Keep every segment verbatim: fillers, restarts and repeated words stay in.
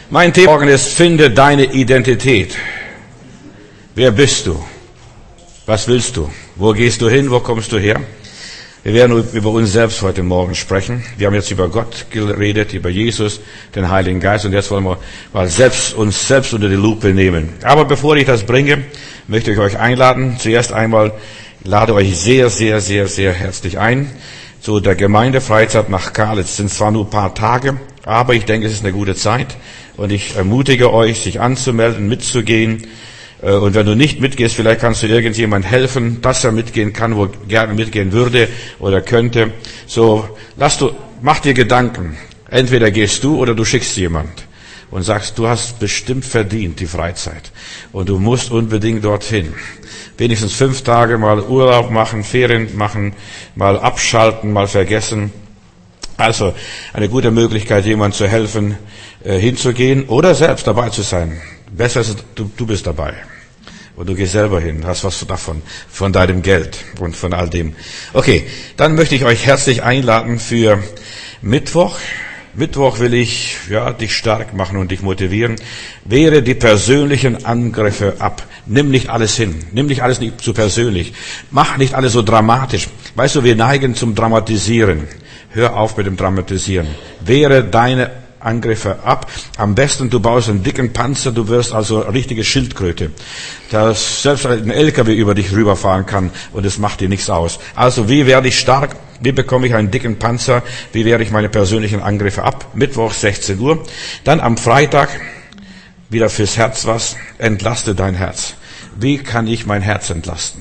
Mein Thema morgen ist, finde deine Identität. Wer bist du? Was willst du? Wo gehst du hin? Wo kommst du her? Wir werden über uns selbst heute Morgen sprechen. Wir haben jetzt über Gott geredet, über Jesus, den Heiligen Geist, und jetzt wollen wir mal selbst, uns selbst unter die Lupe nehmen. Aber bevor ich das bringe, möchte ich euch einladen. Zuerst einmal lade euch sehr, sehr, sehr, sehr herzlich ein zu der Gemeindefreizeit nach Kalitz. Es sind zwar nur ein paar Tage, aber ich denke, es ist eine gute Zeit. Und ich ermutige euch, sich anzumelden, mitzugehen. Und wenn du nicht mitgehst, vielleicht kannst du irgendjemand helfen, dass er mitgehen kann, wo gerne mitgehen würde oder könnte. So, lass du, mach dir Gedanken. Entweder gehst du oder du schickst jemand und sagst, du hast bestimmt verdient die Freizeit und du musst unbedingt dorthin. Wenigstens fünf Tage mal Urlaub machen, Ferien machen, mal abschalten, mal vergessen. Also eine gute Möglichkeit, jemand zu helfen, äh, hinzugehen oder selbst dabei zu sein. Besser ist, du, du bist dabei. Und du gehst selber hin, hast was davon, von deinem Geld und von all dem. Okay, dann möchte ich euch herzlich einladen für Mittwoch. Mittwoch will ich ja dich stark machen und dich motivieren. Wehre die persönlichen Angriffe ab. Nimm nicht alles hin. Nimm nicht alles nicht zu persönlich. Mach nicht alles so dramatisch. Weißt du, wir neigen zum Dramatisieren. Hör auf mit dem Dramatisieren. Wehre deine Angriffe ab. Am besten, du baust einen dicken Panzer, du wirst also eine richtige Schildkröte, dass selbst ein L K W über dich rüberfahren kann und es macht dir nichts aus. Also, wie werde ich stark? Wie bekomme ich einen dicken Panzer? Wie wehre ich meine persönlichen Angriffe ab? Mittwoch, sechzehn Uhr. Dann am Freitag, wieder fürs Herz was, entlaste dein Herz. Wie kann ich mein Herz entlasten?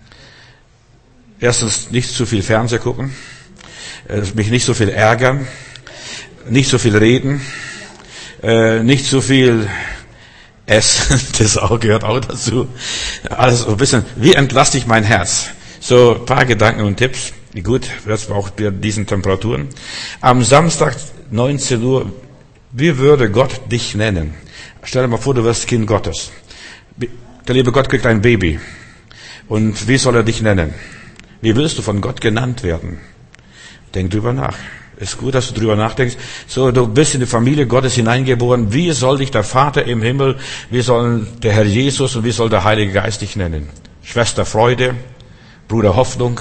Erstens, nicht zu viel Fernseh gucken, mich nicht so viel ärgern, nicht so viel reden, äh, nicht so viel essen, das auch gehört auch dazu. Alles so ein bisschen, wie entlaste ich mein Herz? So ein paar Gedanken und Tipps. Gut, das braucht wir diesen Temperaturen. Am Samstag, neunzehn Uhr, wie würde Gott dich nennen? Stell dir mal vor, du wirst Kind Gottes. Der liebe Gott kriegt ein Baby. Und wie soll er dich nennen? Wie willst du von Gott genannt werden? Denk drüber nach. Ist gut, dass du drüber nachdenkst. So, du bist in die Familie Gottes hineingeboren. Wie soll dich der Vater im Himmel, wie soll der Herr Jesus und wie soll der Heilige Geist dich nennen? Schwester Freude, Bruder Hoffnung.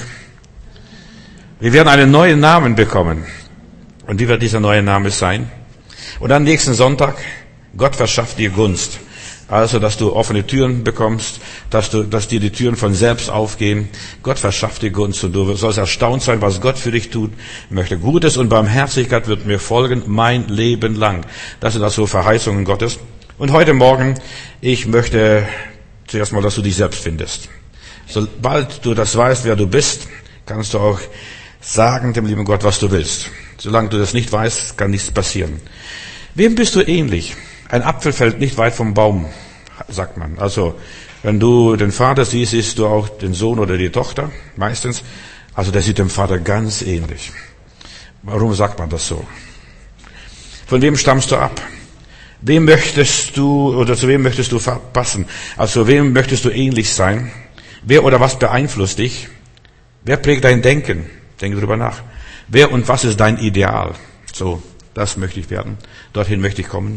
Wir werden einen neuen Namen bekommen. Und wie wird dieser neue Name sein? Und dann nächsten Sonntag, Gott verschafft dir Gunst. Also, dass du offene Türen bekommst, dass du, dass dir die Türen von selbst aufgehen. Gott verschafft dir Gunst und du sollst erstaunt sein, was Gott für dich tut. Ich möchte Gutes und Barmherzigkeit wird mir folgen, mein Leben lang. Das sind also Verheißungen Gottes. Und heute Morgen, ich möchte zuerst mal, dass du dich selbst findest. Sobald du das weißt, wer du bist, kannst du auch sagen dem lieben Gott, was du willst. Solange du das nicht weißt, kann nichts passieren. Wem bist du ähnlich? Ein Apfel fällt nicht weit vom Baum, sagt man. Also, wenn du den Vater siehst, siehst du auch den Sohn oder die Tochter, meistens. Also, der sieht dem Vater ganz ähnlich. Warum sagt man das so? Von wem stammst du ab? Wem möchtest du, oder zu wem möchtest du passen? Also, wem möchtest du ähnlich sein? Wer oder was beeinflusst dich? Wer prägt dein Denken? Denke drüber nach. Wer und was ist dein Ideal? So, das möchte ich werden. Dorthin möchte ich kommen.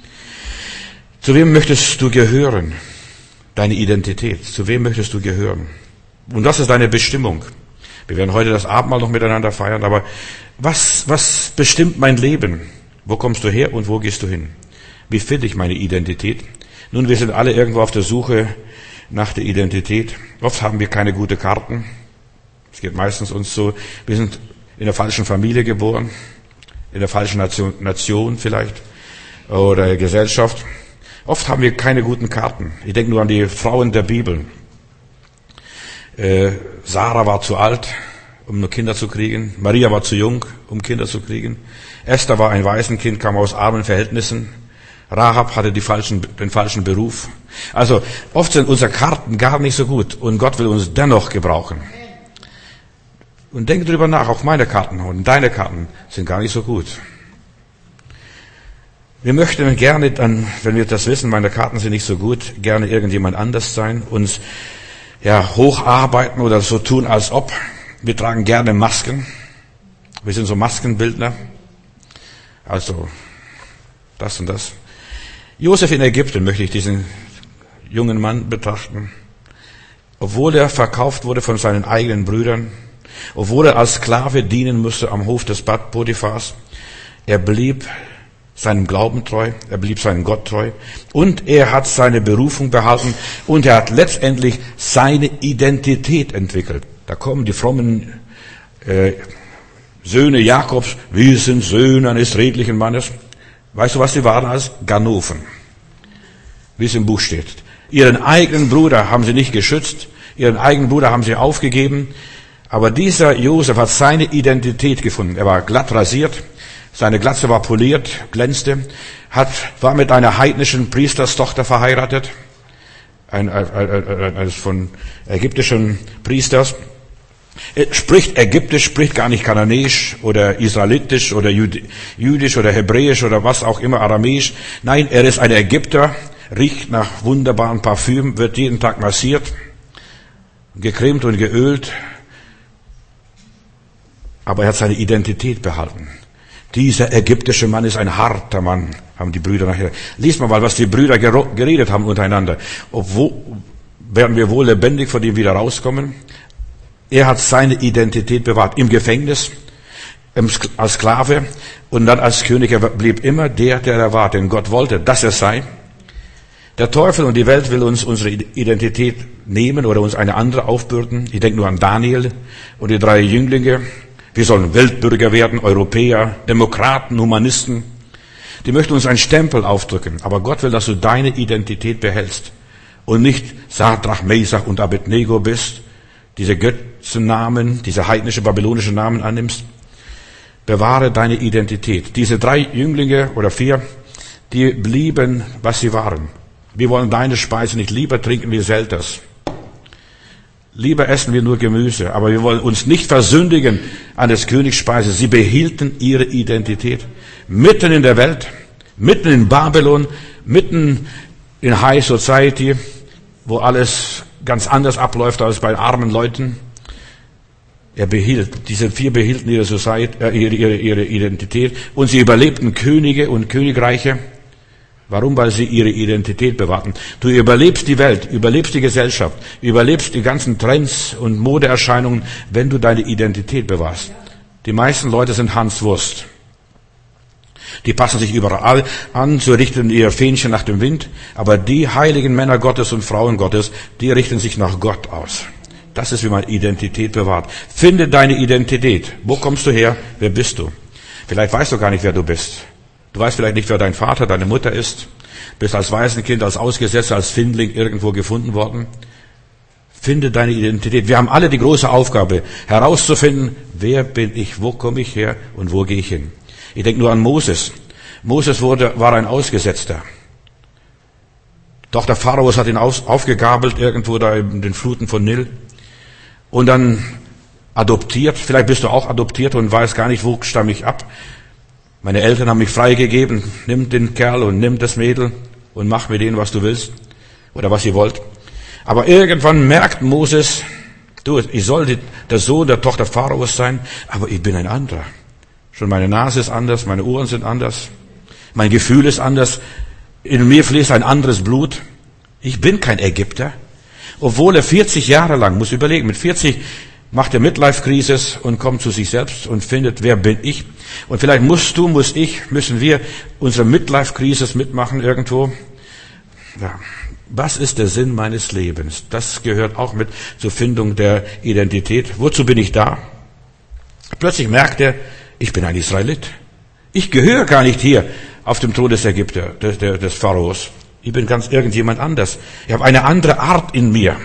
Zu wem möchtest du gehören? Deine Identität. Zu wem möchtest du gehören? Und das ist deine Bestimmung. Wir werden heute das Abendmahl noch miteinander feiern, aber was, was bestimmt mein Leben? Wo kommst du her und wo gehst du hin? Wie finde ich meine Identität? Nun, wir sind alle irgendwo auf der Suche nach der Identität. Oft haben wir keine guten Karten. Es geht meistens uns so, wir sind in der falschen Familie geboren, in der falschen Nation, Nation vielleicht, oder Gesellschaft. Oft haben wir keine guten Karten. Ich denke nur an die Frauen der Bibel. Äh, Sarah war zu alt, um nur Kinder zu kriegen. Maria war zu jung, um Kinder zu kriegen. Esther war ein Waisenkind, kam aus armen Verhältnissen. Rahab hatte die falschen, den falschen Beruf. Also oft sind unsere Karten gar nicht so gut und Gott will uns dennoch gebrauchen. Und denke drüber nach, auch meine Karten und deine Karten sind gar nicht so gut. Wir möchten gerne dann, wenn wir das wissen, meine Karten sind nicht so gut, gerne irgendjemand anders sein, uns ja hocharbeiten oder so tun, als ob. Wir tragen gerne Masken. Wir sind so Maskenbildner. Also das und das. Josef in Ägypten möchte ich diesen jungen Mann betrachten. Obwohl er verkauft wurde von seinen eigenen Brüdern, obwohl er als Sklave dienen musste am Hof des Potiphars, er blieb seinem Glauben treu, er blieb seinem Gott treu und er hat seine Berufung behalten und er hat letztendlich seine Identität entwickelt. Da kommen die frommen äh, Söhne Jakobs, wir sind Söhne eines redlichen Mannes. Weißt du, was sie waren als Ganoven? Wie es im Buch steht. Ihren eigenen Bruder haben sie nicht geschützt, ihren eigenen Bruder haben sie aufgegeben, aber dieser Josef hat seine Identität gefunden. Er war glatt rasiert, seine Glatze war poliert, glänzte, hat, war mit einer heidnischen Priesterstochter verheiratet, ein, ein, ein, eines von ägyptischen Priesters. Er spricht Ägyptisch, spricht gar nicht Kananäisch oder Israelitisch oder Jüdisch oder Hebräisch oder was auch immer, Aramäisch. Nein, er ist ein Ägypter, riecht nach wunderbaren Parfüm, wird jeden Tag massiert, gecremt und geölt. Aber er hat seine Identität behalten. Dieser ägyptische Mann ist ein harter Mann, haben die Brüder nachher. Lies mal, was die Brüder geredet haben untereinander. Obwohl, werden wir wohl lebendig von ihm wieder rauskommen? Er hat seine Identität bewahrt. Im Gefängnis, als Sklave und dann als König. Er blieb immer der, der er war, denn Gott wollte, dass er sei. Der Teufel und die Welt will uns unsere Identität nehmen oder uns eine andere aufbürden. Ich denke nur an Daniel und die drei Jünglinge. Wir sollen Weltbürger werden, Europäer, Demokraten, Humanisten. Die möchten uns einen Stempel aufdrücken. Aber Gott will, dass du deine Identität behältst und nicht Sadrach, Mesach und Abednego bist, diese Götzennamen, diese heidnische, babylonische Namen annimmst. Bewahre deine Identität. Diese drei Jünglinge oder vier, die blieben, was sie waren. Wir wollen deine Speise nicht, lieber trinken wir Selters. Lieber essen wir nur Gemüse, aber wir wollen uns nicht versündigen an des Königs Speise. Sie behielten ihre Identität. Mitten in der Welt, mitten in Babylon, mitten in High Society, wo alles ganz anders abläuft als bei armen Leuten. Er behielt, diese vier behielten ihre, Society, äh, ihre, ihre, ihre Identität und sie überlebten Könige und Königreiche. Warum? Weil sie ihre Identität bewahrten. Du überlebst die Welt, überlebst die Gesellschaft, überlebst die ganzen Trends und Modeerscheinungen, wenn du deine Identität bewahrst. Die meisten Leute sind Hans Wurst. Die passen sich überall an, so richten ihr Fähnchen nach dem Wind. Aber die heiligen Männer Gottes und Frauen Gottes, die richten sich nach Gott aus. Das ist, wie man Identität bewahrt. Finde deine Identität. Wo kommst du her? Wer bist du? Vielleicht weißt du gar nicht, wer du bist. Du weißt vielleicht nicht, wer dein Vater, deine Mutter ist. Bist als Waisenkind, als Ausgesetzter, als Findling irgendwo gefunden worden. Finde deine Identität. Wir haben alle die große Aufgabe, herauszufinden, wer bin ich, wo komme ich her und wo gehe ich hin. Ich denke nur an Moses. Moses wurde, war ein Ausgesetzter. Tochter Pharaos hat ihn aus, aufgegabelt irgendwo da in den Fluten von Nil. Und dann adoptiert. Vielleicht bist du auch adoptiert und weißt gar nicht, wo stamme ich ab. Meine Eltern haben mich freigegeben. Nimm den Kerl und nimm das Mädel und mach mit denen, was du willst oder was ihr wollt. Aber irgendwann merkt Moses, du, ich soll die, der Sohn der Tochter Pharaos sein, aber ich bin ein anderer. Schon meine Nase ist anders, meine Ohren sind anders, mein Gefühl ist anders, in mir fließt ein anderes Blut. Ich bin kein Ägypter. Obwohl er vierzig Jahre lang, muss überlegen, mit vierzig macht er Midlife-Crisis und kommt zu sich selbst und findet, wer bin ich? Und vielleicht musst du, muss ich, müssen wir unsere Midlife-Crisis mitmachen irgendwo. Ja. Was ist der Sinn meines Lebens? Das gehört auch mit zur Findung der Identität. Wozu bin ich da? Plötzlich merkt er, ich bin ein Israelit. Ich gehöre gar nicht hier auf dem Thron des Ägypter, des, des Pharaos. Ich bin ganz irgendjemand anders. Ich habe eine andere Art in mir.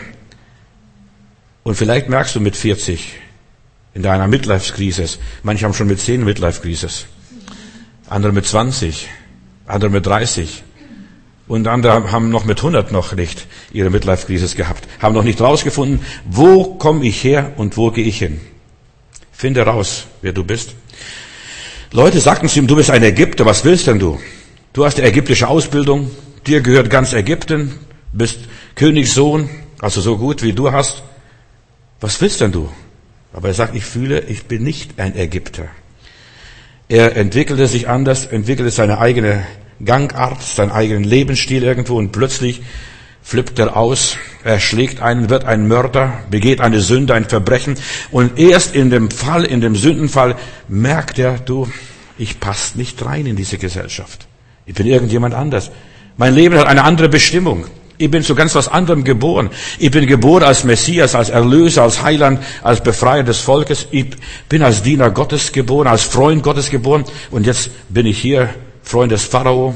Und vielleicht merkst du mit vierzig in deiner Midlife-Crisis, manche haben schon mit zehn Midlife-Crisis, andere mit zwanzig, andere mit dreißig. Und andere haben noch mit hundert noch nicht ihre Midlife-Crisis gehabt, haben noch nicht rausgefunden, wo komme ich her und wo gehe ich hin. Finde raus, wer du bist. Leute sagten zu ihm, du bist ein Ägypter, was willst denn du? Du hast die ägyptische Ausbildung, dir gehört ganz Ägypten, bist Königssohn, also so gut wie du hast. Was willst denn du? Aber er sagt, ich fühle, ich bin nicht ein Ägypter. Er entwickelte sich anders, entwickelte seine eigene Gangart, seinen eigenen Lebensstil irgendwo und plötzlich flippt er aus, er schlägt einen, wird ein Mörder, begeht eine Sünde, ein Verbrechen und erst in dem Fall, in dem Sündenfall merkt er, du, ich passe nicht rein in diese Gesellschaft. Ich bin irgendjemand anders. Mein Leben hat eine andere Bestimmung. Ich bin zu ganz was anderem geboren. Ich bin geboren als Messias, als Erlöser, als Heiland, als Befreier des Volkes. Ich bin als Diener Gottes geboren, als Freund Gottes geboren und jetzt bin ich hier, Freund des Pharao.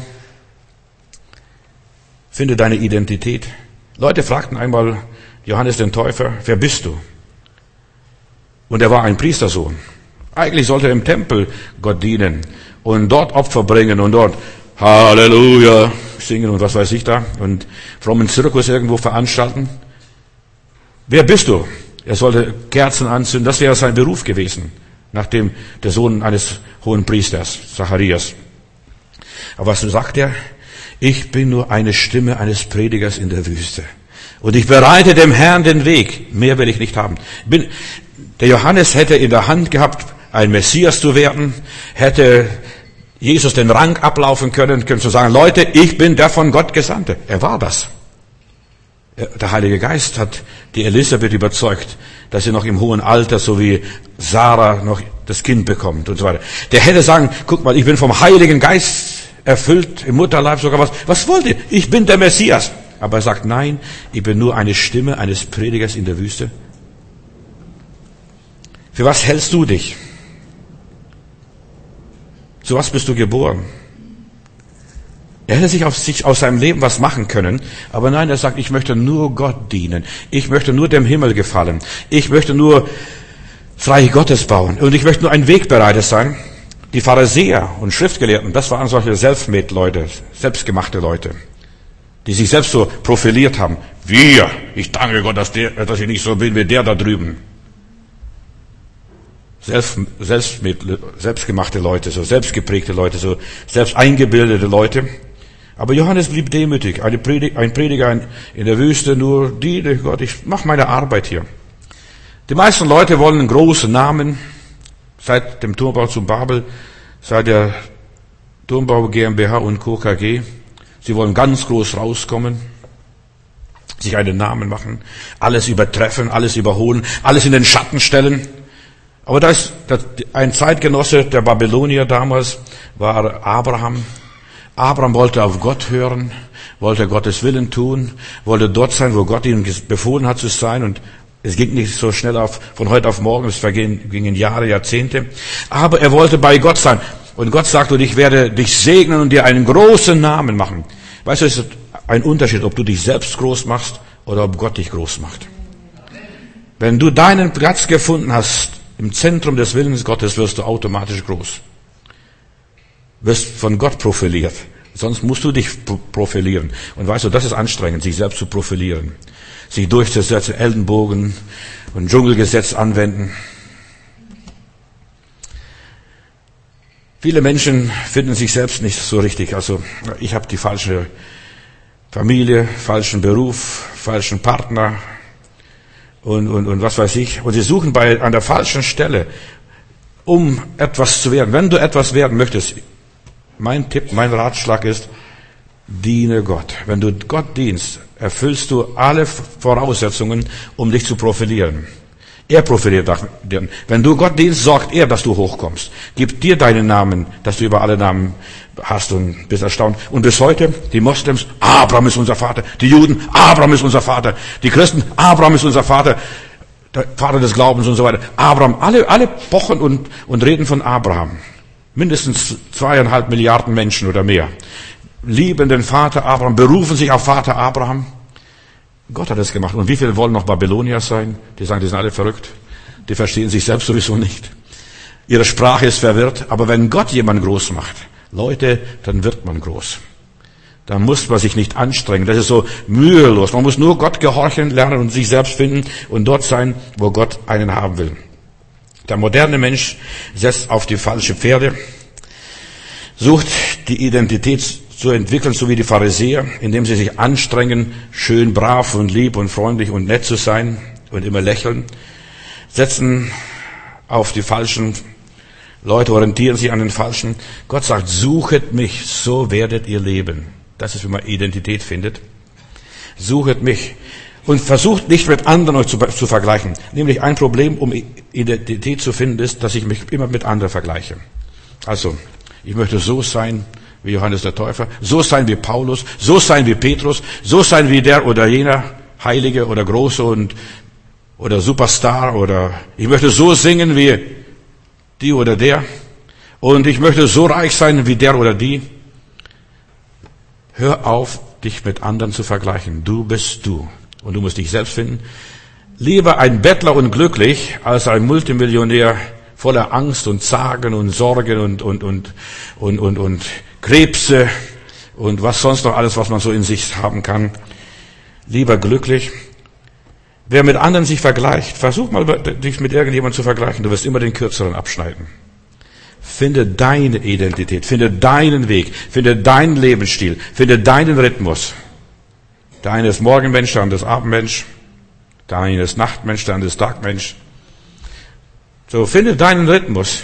Finde deine Identität. Leute fragten einmal Johannes den Täufer, wer bist du? Und er war ein Priestersohn. Eigentlich sollte er im Tempel Gott dienen und dort Opfer bringen und dort Halleluja singen und was weiß ich da und frommen Zirkus irgendwo veranstalten. Wer bist du? Er sollte Kerzen anzünden. Das wäre sein Beruf gewesen, nachdem der Sohn eines hohen Priesters, Zacharias. Aber was sagt er? Ich bin nur eine Stimme eines Predigers in der Wüste. Und ich bereite dem Herrn den Weg. Mehr will ich nicht haben. Bin, der Johannes hätte in der Hand gehabt, ein Messias zu werden, hätte Jesus den Rang ablaufen können, können zu sagen, Leute, ich bin der von Gott Gesandte. Er war das. Der Heilige Geist hat die Elisabeth überzeugt, dass sie noch im hohen Alter, so wie Sarah, noch das Kind bekommt und so weiter. Der hätte sagen, guck mal, ich bin vom Heiligen Geist erfüllt, im Mutterleib sogar was. Was wollt ihr? Ich bin der Messias. Aber er sagt, nein, ich bin nur eine Stimme eines Predigers in der Wüste. Für was hältst du dich? Zu was bist du geboren? Er hätte sich, auf sich aus seinem Leben was machen können, aber nein, er sagt, ich möchte nur Gott dienen. Ich möchte nur dem Himmel gefallen. Ich möchte nur das Reich Gottes bauen. Und ich möchte nur ein Wegbereiter sein. Die Pharisäer und Schriftgelehrten, das waren solche Selfmade-Leute, selbstgemachte Leute, die sich selbst so profiliert haben. Wir, ich danke Gott, dass, der, dass ich nicht so bin wie der da drüben. Selbst, selbst, selbstgemachte Leute, so selbstgeprägte Leute, so selbst eingebildete Leute. Aber Johannes blieb demütig, eine Prediger, ein Prediger in der Wüste, nur diene Gott, ich mache meine Arbeit hier. Die meisten Leute wollen einen großen Namen, seit dem Turmbau zu Babel, seit der Turmbau GmbH und Co. K G. Sie wollen ganz groß rauskommen, sich einen Namen machen, alles übertreffen, alles überholen, alles in den Schatten stellen. Aber da ist ein Zeitgenosse der Babylonier damals, war Abraham. Abraham wollte auf Gott hören, wollte Gottes Willen tun, wollte dort sein, wo Gott ihm befohlen hat zu sein. Und es ging nicht so schnell auf, von heute auf morgen, es vergingen Jahre, Jahrzehnte. Aber er wollte bei Gott sein. Und Gott sagte, ich werde dich segnen und dir einen großen Namen machen. Weißt du, es ist ein Unterschied, ob du dich selbst groß machst oder ob Gott dich groß macht. Wenn du deinen Platz gefunden hast, im Zentrum des Willens Gottes, wirst du automatisch groß. Wirst von Gott profiliert. Sonst musst du dich profilieren. Und weißt du, das ist anstrengend, sich selbst zu profilieren. Sich durchzusetzen, Ellenbogen und Dschungelgesetz anwenden. Viele Menschen finden sich selbst nicht so richtig. Also ich habe die falsche Familie, falschen Beruf, falschen Partner, Und, und, und was weiß ich. Und sie suchen bei, an der falschen Stelle, um etwas zu werden. Wenn du etwas werden möchtest, mein Tipp, mein Ratschlag ist, diene Gott. Wenn du Gott dienst, erfüllst du alle Voraussetzungen, um dich zu profilieren. Er profiliert dich. Wenn du Gott dienst, sorgt er, dass du hochkommst. Gibt dir deinen Namen, dass du über alle Namen hast und bist erstaunt. Und bis heute, die Moslems, Abraham ist unser Vater. Die Juden, Abraham ist unser Vater. Die Christen, Abraham ist unser Vater. Der Vater des Glaubens und so weiter. Abraham, alle, alle pochen und, und reden von Abraham. Mindestens zweieinhalb Milliarden Menschen oder mehr. Lieben den Vater Abraham, berufen sich auf Vater Abraham. Gott hat es gemacht. Und wie viele wollen noch Babylonier sein? Die sagen, die sind alle verrückt. Die verstehen sich selbst sowieso nicht. Ihre Sprache ist verwirrt. Aber wenn Gott jemanden groß macht, Leute, dann wird man groß. Dann muss man sich nicht anstrengen. Das ist so mühelos. Man muss nur Gott gehorchen lernen und sich selbst finden und dort sein, wo Gott einen haben will. Der moderne Mensch setzt auf die falsche Pferde, sucht die Identität zu entwickeln, so wie die Pharisäer, indem sie sich anstrengen, schön brav und lieb und freundlich und nett zu sein und immer lächeln, setzen auf die falschen Leute orientieren sich an den Falschen. Gott sagt, suchet mich, so werdet ihr leben. Das ist, wie man Identität findet. Suchet mich. Und versucht nicht mit anderen euch zu, zu vergleichen. Nämlich ein Problem, um Identität zu finden, ist, dass ich mich immer mit anderen vergleiche. Also, ich möchte so sein wie Johannes der Täufer, so sein wie Paulus, so sein wie Petrus, so sein wie der oder jener Heilige oder Große und oder Superstar, oder ich möchte so singen wie die oder der, und ich möchte so reich sein wie der oder die. Hör auf, dich mit anderen zu vergleichen. Du bist du. Und du musst dich selbst finden. Lieber ein Bettler und glücklich, als ein Multimillionär voller Angst und Zagen und Sorgen und, und, und, und, und, und Krebse und was sonst noch alles, was man so in sich haben kann. Lieber glücklich. Wer mit anderen sich vergleicht, versuch mal, dich mit irgendjemandem zu vergleichen. Du wirst immer den Kürzeren abschneiden. Finde deine Identität, finde deinen Weg, finde deinen Lebensstil, finde deinen Rhythmus. Der eine ist Morgenmensch, der andere ist Abendmensch. Der eine ist Nachtmensch, der andere ist Tagmensch. So, finde deinen Rhythmus.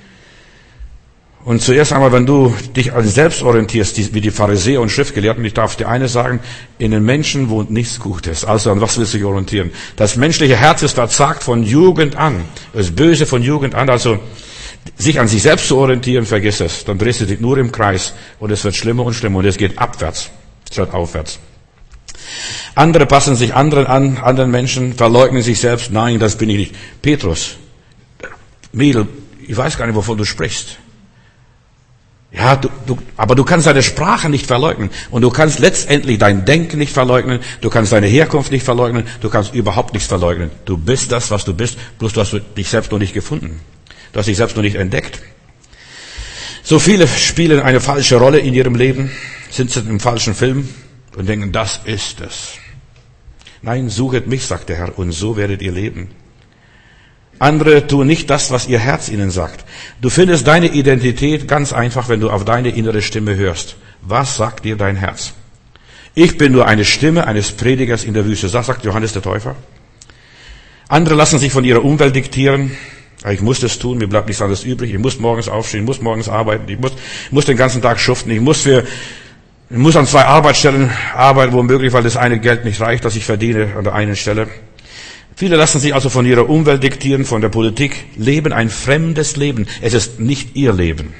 Und zuerst einmal, wenn du dich an selbst orientierst, wie die Pharisäer und Schriftgelehrten, ich darf dir eines sagen, in den Menschen wohnt nichts Gutes. Also an was willst du dich orientieren? Das menschliche Herz ist verzagt von Jugend an. Das Böse von Jugend an. Also sich an sich selbst zu orientieren, vergiss es. Dann drehst du dich nur im Kreis und es wird schlimmer und schlimmer und es geht abwärts statt aufwärts. Andere passen sich anderen an, anderen Menschen, verleugnen sich selbst. Nein, das bin ich nicht. Petrus, Mädel, ich weiß gar nicht, wovon du sprichst. Ja, du, du, aber du kannst deine Sprache nicht verleugnen. Und du kannst letztendlich dein Denken nicht verleugnen. Du kannst deine Herkunft nicht verleugnen. Du kannst überhaupt nichts verleugnen. Du bist das, was du bist. Bloß du hast dich selbst noch nicht gefunden. Du hast dich selbst noch nicht entdeckt. So viele spielen eine falsche Rolle in ihrem Leben, sind im falschen Film und denken, das ist es. Nein, suchet mich, sagt der Herr, und so werdet ihr leben. Andere tun nicht das, was ihr Herz ihnen sagt. Du findest deine Identität ganz einfach, wenn du auf deine innere Stimme hörst. Was sagt dir dein Herz? Ich bin nur eine Stimme eines Predigers in der Wüste. Das sagt Johannes der Täufer. Andere lassen sich von ihrer Umwelt diktieren. Ich muss das tun, mir bleibt nichts anderes übrig. Ich muss morgens aufstehen, ich muss morgens arbeiten, ich muss, ich muss den ganzen Tag schuften, ich muss für Ich muss an zwei Arbeitsstellen arbeiten, womöglich, weil das eine Geld nicht reicht, das ich verdiene an der einen Stelle. Viele lassen sich also von ihrer Umwelt diktieren, von der Politik, leben ein fremdes Leben. Es ist nicht ihr Leben.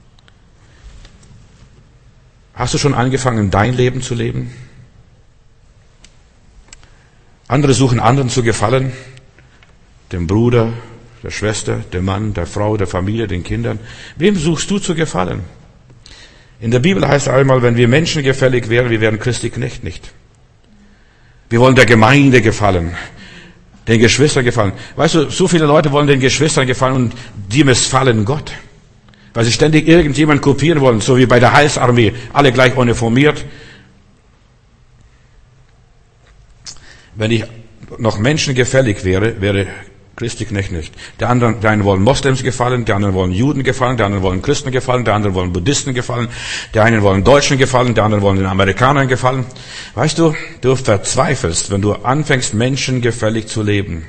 Hast du schon angefangen, dein Leben zu leben? Andere suchen anderen zu gefallen, dem Bruder, der Schwester, dem Mann, der Frau, der Familie, den Kindern. Wem suchst du zu gefallen? In der Bibel heißt es einmal, wenn wir Menschen gefällig wären, wir wären Christi Knecht nicht. Wir wollen der Gemeinde gefallen, den Geschwistern gefallen. Weißt du, so viele Leute wollen den Geschwistern gefallen und die missfallen Gott. Weil sie ständig irgendjemand kopieren wollen, so wie bei der Heilsarmee, alle gleich uniformiert. Wenn ich noch Menschen gefällig wäre, wäre Christi Knecht nicht. Die anderen, die einen wollen Moslems gefallen, die anderen wollen Juden gefallen, die anderen wollen Christen gefallen, die anderen wollen Buddhisten gefallen, die einen wollen Deutschen gefallen, die anderen wollen den Amerikanern gefallen. Weißt du, du verzweifelst, wenn du anfängst, Menschen gefällig zu leben.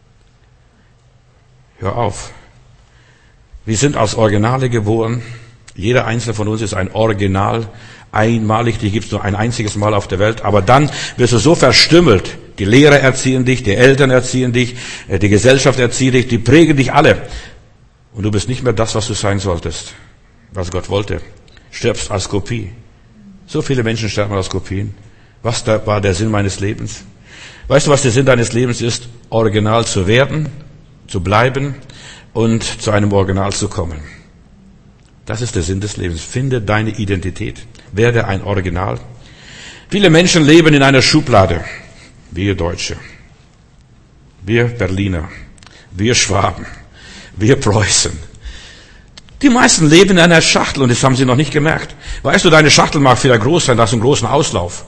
Hör auf. Wir sind als Originale geboren. Jeder einzelne von uns ist ein Original, einmalig, die gibt es nur ein einziges Mal auf der Welt. Aber dann wirst du so verstümmelt. Die Lehrer erziehen dich, die Eltern erziehen dich, die Gesellschaft erzieht dich, die prägen dich alle. Und du bist nicht mehr das, was du sein solltest, was Gott wollte. Stirbst als Kopie. So viele Menschen sterben als Kopien. Was da war der Sinn meines Lebens? Weißt du, was der Sinn deines Lebens ist? Original zu werden, zu bleiben und zu einem Original zu kommen. Das ist der Sinn des Lebens. Finde deine Identität. Werde ein Original. Viele Menschen leben in einer Schublade. Wir Deutsche, wir Berliner, wir Schwaben, wir Preußen. Die meisten leben in einer Schachtel und das haben sie noch nicht gemerkt. Weißt du, deine Schachtel mag vielleicht groß sein, da hast du einen großen Auslauf.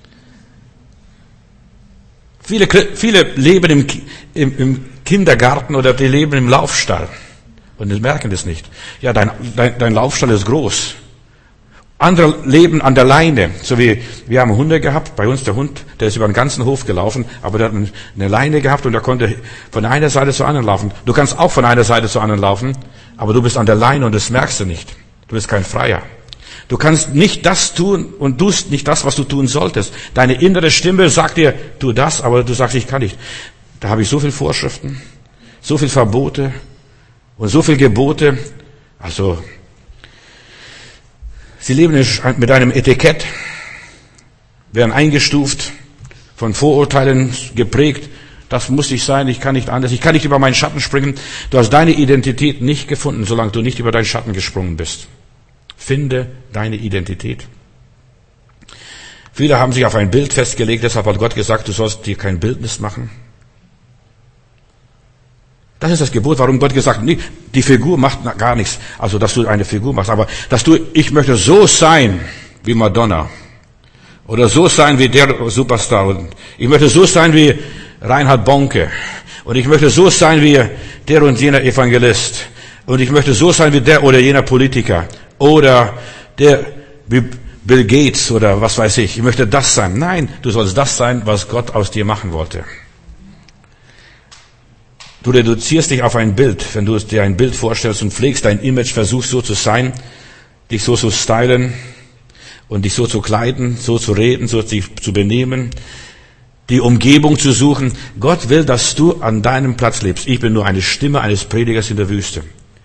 Viele, viele leben im, im, im Kindergarten oder die leben im Laufstall und die merken das nicht. Ja, dein, dein, dein Laufstall ist groß. Andere leben an der Leine, so wie wir haben Hunde gehabt, bei uns der Hund, der ist über den ganzen Hof gelaufen, aber der hat eine Leine gehabt und der konnte von einer Seite zur anderen laufen. Du kannst auch von einer Seite zur anderen laufen, aber du bist an der Leine und das merkst du nicht. Du bist kein Freier. Du kannst nicht das tun und tust nicht das, was du tun solltest. Deine innere Stimme sagt dir, tu das, aber du sagst, ich kann nicht. Da habe ich so viele Vorschriften, so viele Verbote und so viele Gebote. Also, sie leben mit einem Etikett, werden eingestuft, von Vorurteilen geprägt. Das muss ich sein, ich kann nicht anders, ich kann nicht über meinen Schatten springen. Du hast deine Identität nicht gefunden, solange du nicht über deinen Schatten gesprungen bist. Finde deine Identität. Viele haben sich auf ein Bild festgelegt, deshalb hat Gott gesagt, du sollst dir kein Bildnis machen. Das ist das Gebot, warum Gott gesagt hat, nee, die Figur macht gar nichts, also dass du eine Figur machst, aber dass du, ich möchte so sein wie Madonna oder so sein wie der Superstar und ich möchte so sein wie Reinhard Bonke und ich möchte so sein wie der und jener Evangelist und ich möchte so sein wie der oder jener Politiker oder der wie Bill Gates oder was weiß ich. Ich möchte das sein. Nein, du sollst das sein, was Gott aus dir machen wollte. Du reduzierst dich auf ein Bild, wenn du dir ein Bild vorstellst und pflegst dein Image, versuchst so zu sein, dich so zu stylen und dich so zu kleiden, so zu reden, so dich zu benehmen, die Umgebung zu suchen. Gott will, dass du an deinem Platz lebst. Ich bin nur eine Stimme eines Predigers in der Wüste.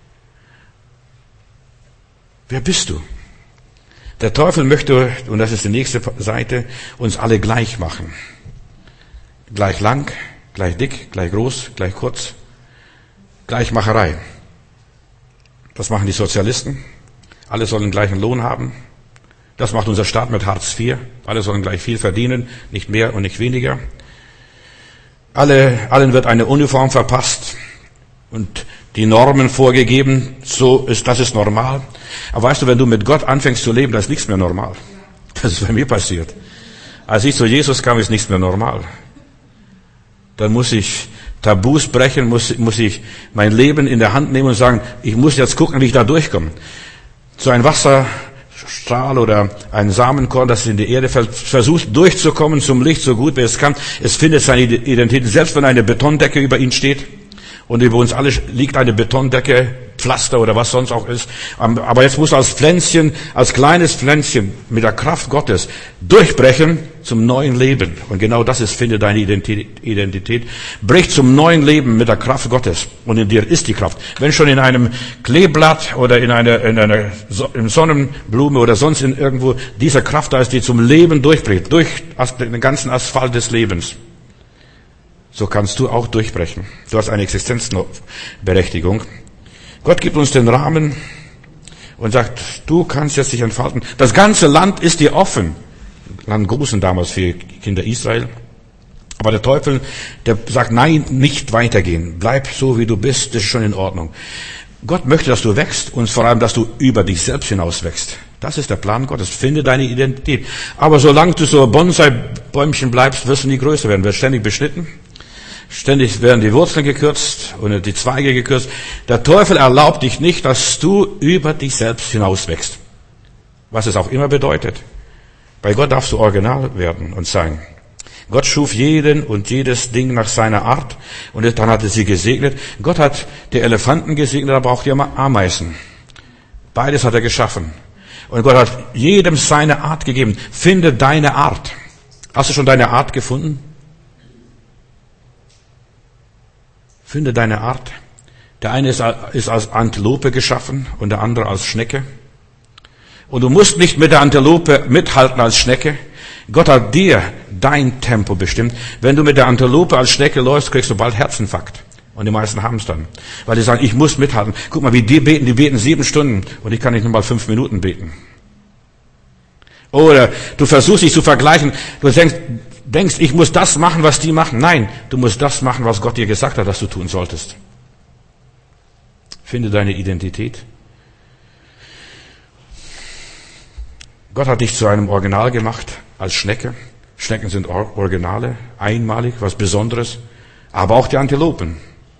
Wer bist du? Der Teufel möchte, und das ist die nächste Seite, uns alle gleich machen. Gleich lang, gleich dick, gleich groß, gleich kurz. Gleichmacherei. Das machen die Sozialisten. Alle sollen gleichen Lohn haben. Das macht unser Staat mit Hartz vier. Alle sollen gleich viel verdienen, nicht mehr und nicht weniger. Alle, allen wird eine Uniform verpasst und die Normen vorgegeben. So ist, das ist normal. Aber weißt du, wenn du mit Gott anfängst zu leben, da ist nichts mehr normal. Das ist bei mir passiert. Als ich zu Jesus kam, ist nichts mehr normal. Dann muss ich Tabus brechen, muss, muss ich mein Leben in der Hand nehmen und sagen, ich muss jetzt gucken, wie ich da durchkomme. So ein Wasserstrahl oder ein Samenkorn, das in die Erde fällt, versucht durchzukommen zum Licht, so gut wie es kann. Es findet seine Identität, selbst wenn eine Betondecke über ihn steht. Und über uns alle liegt eine Betondecke, Pflaster oder was sonst auch ist. Aber jetzt muss als Pflänzchen, als kleines Pflänzchen mit der Kraft Gottes durchbrechen zum neuen Leben. Und genau das ist, finde deine Identität. Brich zum neuen Leben mit der Kraft Gottes. Und in dir ist die Kraft. Wenn schon in einem Kleeblatt oder in einer, in einer in Sonnenblume oder sonst in irgendwo diese Kraft da ist, die zum Leben durchbricht, durch den ganzen Asphalt des Lebens. So kannst du auch durchbrechen. Du hast eine Existenzberechtigung. Gott gibt uns den Rahmen und sagt, du kannst jetzt dich entfalten. Das ganze Land ist dir offen. Land Gosen damals für Kinder Israel. Aber der Teufel, der sagt, nein, nicht weitergehen. Bleib so, wie du bist, das ist schon in Ordnung. Gott möchte, dass du wächst und vor allem, dass du über dich selbst hinaus wächst. Das ist der Plan Gottes. Finde deine Identität. Aber solange du so Bonsai-Bäumchen bleibst, wirst du nie größer werden. Wirst ständig beschnitten. Ständig werden die Wurzeln gekürzt und die Zweige gekürzt. Der Teufel erlaubt dich nicht, dass du über dich selbst hinauswächst. Was es auch immer bedeutet. Bei Gott darfst du original werden und sein. Gott schuf jeden und jedes Ding nach seiner Art und dann hat er sie gesegnet. Gott hat die Elefanten gesegnet, aber auch die Ameisen. Beides hat er geschaffen. Und Gott hat jedem seine Art gegeben. Finde deine Art. Hast du schon deine Art gefunden? Finde deine Art. Der eine ist als Antilope geschaffen und der andere als Schnecke. Und du musst nicht mit der Antilope mithalten als Schnecke. Gott hat dir dein Tempo bestimmt. Wenn du mit der Antilope als Schnecke läufst, kriegst du bald Herzinfarkt. Und die meisten haben es dann. Weil die sagen, ich muss mithalten. Guck mal, wie die beten. Die beten sieben Stunden und ich kann nicht nur mal fünf Minuten beten. Oder du versuchst dich zu vergleichen. Du denkst, denkst, ich muss das machen, was die machen. Nein, du musst das machen, was Gott dir gesagt hat, dass du tun solltest. Finde deine Identität. Gott hat dich zu einem Original gemacht, als Schnecke. Schnecken sind Originale, einmalig, was Besonderes. Aber auch die Antilopen.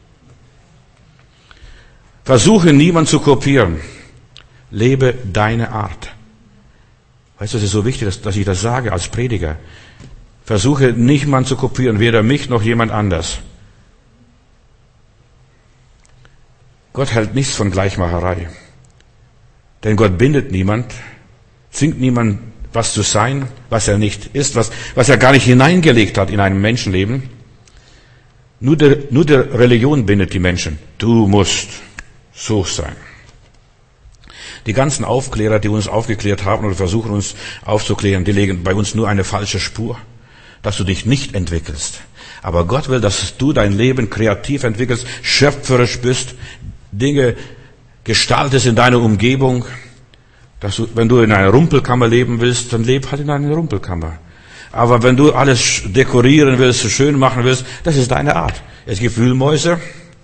Versuche niemand zu kopieren. Lebe deine Art. Weißt du, es ist so wichtig, dass, dass ich das sage als Prediger. Versuche niemand zu kopieren, weder mich noch jemand anders. Gott hält nichts von Gleichmacherei. Denn Gott bindet niemand, zwingt niemand, was zu sein, was er nicht ist, was, was er gar nicht hineingelegt hat in einem Menschenleben. Nur der, nur der Religion bindet die Menschen. Du musst so sein. Die ganzen Aufklärer, die uns aufgeklärt haben oder versuchen uns aufzuklären, die legen bei uns nur eine falsche Spur, dass du dich nicht entwickelst. Aber Gott will, dass du dein Leben kreativ entwickelst, schöpferisch bist, Dinge gestaltest in deiner Umgebung. Dass du, wenn du in einer Rumpelkammer leben willst, dann leb halt in einer Rumpelkammer. Aber wenn du alles dekorieren willst, so schön machen willst, das ist deine Art. Es gibt Wühlmäuse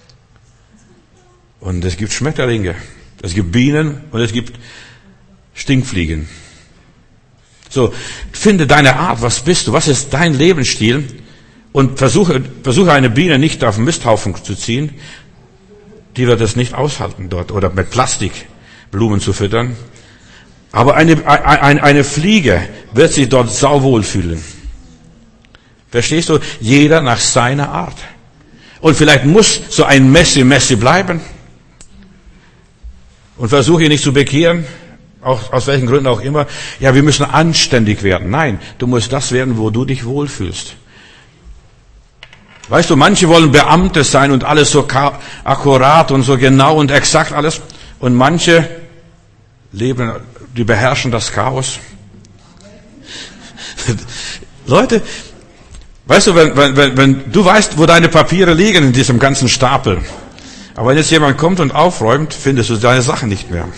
und es gibt Schmetterlinge. Es gibt Bienen und es gibt Stinkfliegen. So, finde deine Art. Was bist du? Was ist dein Lebensstil? Und versuche, versuche eine Biene nicht auf den Misthaufen zu ziehen. Die wird es nicht aushalten dort. Oder mit Plastikblumen zu füttern. Aber eine, eine, eine Fliege wird sich dort sauwohl fühlen. Verstehst du? Jeder nach seiner Art. Und vielleicht muss so ein Messi-Messi bleiben. Und versuche ihn nicht zu bekehren. Auch, aus welchen Gründen auch immer. Ja, wir müssen anständig werden. Nein, du musst das werden, wo du dich wohlfühlst. Weißt du, manche wollen Beamte sein und alles so akkurat und so genau und exakt alles. Und manche leben, die beherrschen das Chaos. Leute, weißt du, wenn, wenn, wenn du weißt, wo deine Papiere liegen in diesem ganzen Stapel. Aber wenn jetzt jemand kommt und aufräumt, findest du deine Sachen nicht mehr.